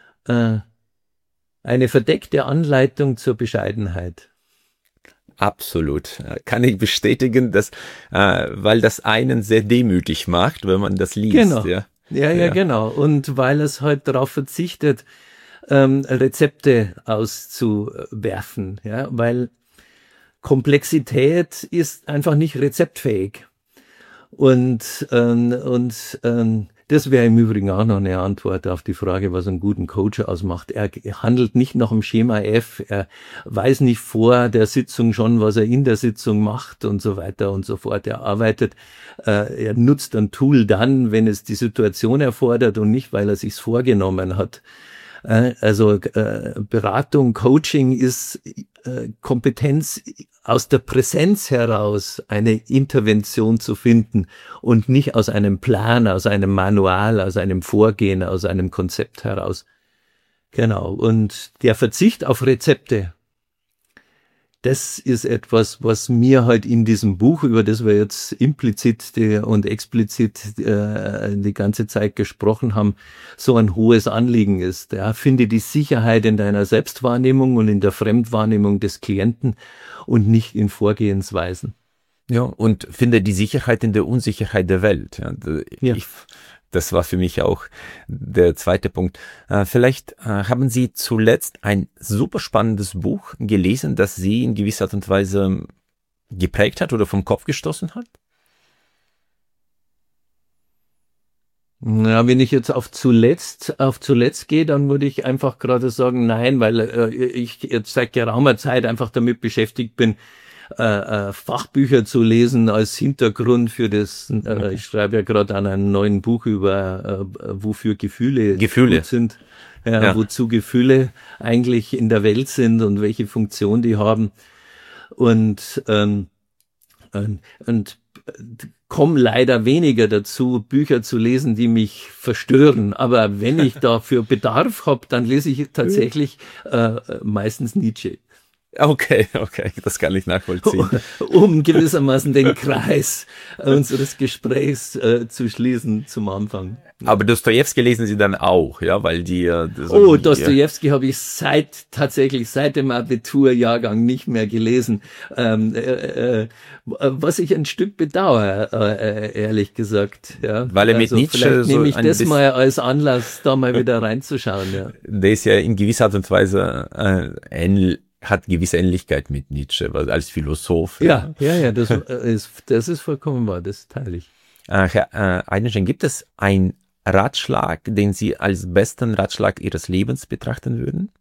Speaker 1: eine verdeckte Anleitung zur Bescheidenheit.
Speaker 2: Absolut. Kann ich bestätigen, dass, weil das einen sehr demütig macht, wenn man das liest.
Speaker 1: Genau. Genau. Und weil es halt darauf verzichtet, Rezepte auszuwerfen, ja, weil Komplexität ist einfach nicht rezeptfähig. Und das wäre im Übrigen auch noch eine Antwort auf die Frage, was einen guten Coach ausmacht. Er handelt nicht nach dem Schema F, er weiß nicht vor der Sitzung schon, was er in der Sitzung macht und so weiter und so fort. Er arbeitet, er nutzt ein Tool dann, wenn es die Situation erfordert und nicht, weil er sich's vorgenommen hat. Also Beratung, Coaching ist Kompetenz aus der Präsenz heraus, eine Intervention zu finden und nicht aus einem Plan, aus einem Manual, aus einem Vorgehen, aus einem Konzept heraus. Genau. Und der Verzicht auf Rezepte, das ist etwas, was mir halt in diesem Buch, über das wir jetzt implizit und explizit die ganze Zeit gesprochen haben, so ein hohes Anliegen ist. Ja, finde die Sicherheit in deiner Selbstwahrnehmung und in der Fremdwahrnehmung des Klienten und nicht in Vorgehensweisen.
Speaker 2: Ja, und finde die Sicherheit in der Unsicherheit der Welt. Ja. Das war für mich auch der zweite Punkt. Vielleicht haben Sie zuletzt ein super spannendes Buch gelesen, das Sie in gewisser Art und Weise geprägt hat oder vom Kopf gestoßen hat?
Speaker 1: Ja, wenn ich jetzt auf zuletzt gehe, dann würde ich einfach gerade sagen, nein, weil ich jetzt seit geraumer Zeit einfach damit beschäftigt bin, Fachbücher zu lesen als Hintergrund für das. Ich schreibe ja gerade an einem neuen Buch über wofür Gefühle gut sind, wozu Gefühle eigentlich in der Welt sind und welche Funktion die haben und komme leider weniger dazu, Bücher zu lesen, die mich verstören. Aber wenn ich dafür Bedarf habe, dann lese ich tatsächlich meistens Nietzsche.
Speaker 2: Okay, das kann ich nachvollziehen.
Speaker 1: Um gewissermaßen den Kreis unseres Gesprächs zu schließen zum Anfang.
Speaker 2: Aber Dostojewski lesen Sie dann auch, ja, weil die...
Speaker 1: Dostojewski habe ich seit dem Abiturjahrgang nicht mehr gelesen. Was ich ein Stück bedauere, ehrlich gesagt. Ja.
Speaker 2: Weil er mit Nietzsche
Speaker 1: vielleicht nehme ich das mal als Anlass, da mal wieder reinzuschauen. Ja.
Speaker 2: Der ist ja in gewisser Art und Weise hat gewisse Ähnlichkeit mit Nietzsche, als Philosoph.
Speaker 1: Ja, das ist vollkommen wahr, das teile ich.
Speaker 2: Herr Heidenreich, gibt es einen Ratschlag, den Sie als besten Ratschlag Ihres Lebens betrachten würden?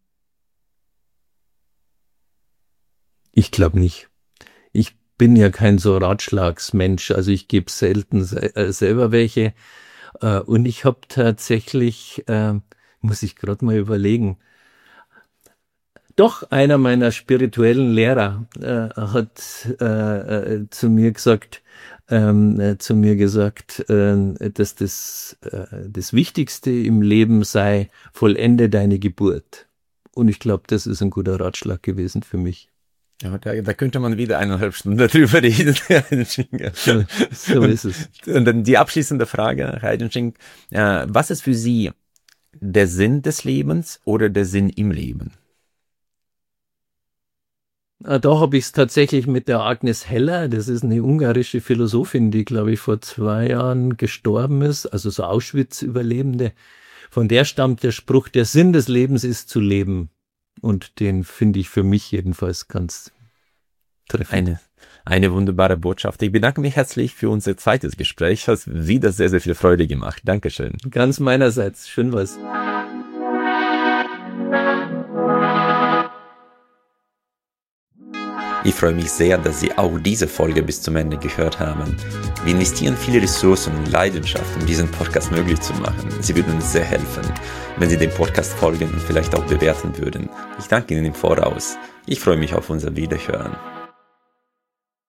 Speaker 1: Ich glaube nicht. Ich bin ja kein so Ratschlagsmensch, also ich gebe selten selber welche. Und ich habe tatsächlich, muss ich gerade mal überlegen, doch einer meiner spirituellen Lehrer hat zu mir gesagt, dass das Wichtigste im Leben sei, vollende deine Geburt. Und ich glaube, das ist ein guter Ratschlag gewesen für mich.
Speaker 2: Ja, da könnte man wieder 1,5 Stunden darüber reden.
Speaker 1: So ist es.
Speaker 2: Und dann die abschließende Frage, Herr Heidenreich, was ist für Sie der Sinn des Lebens oder der Sinn im Leben?
Speaker 1: Da habe ich es tatsächlich mit der Agnes Heller, das ist eine ungarische Philosophin, die, glaube ich, vor 2 Jahren gestorben ist, also so Auschwitz-Überlebende. Von der stammt der Spruch, der Sinn des Lebens ist zu leben. Und den finde ich für mich jedenfalls ganz treffend.
Speaker 2: Eine wunderbare Botschaft. Ich bedanke mich herzlich für unser zweites Gespräch. Es hat wieder sehr, sehr viel Freude gemacht. Dankeschön.
Speaker 1: Ganz meinerseits. Schön was.
Speaker 2: Ich freue mich sehr, dass Sie auch diese Folge bis zum Ende gehört haben. Wir investieren viele Ressourcen und Leidenschaft, um diesen Podcast möglich zu machen. Sie würden uns sehr helfen, wenn Sie dem Podcast folgen und vielleicht auch bewerten würden. Ich danke Ihnen im Voraus. Ich freue mich auf unser Wiederhören.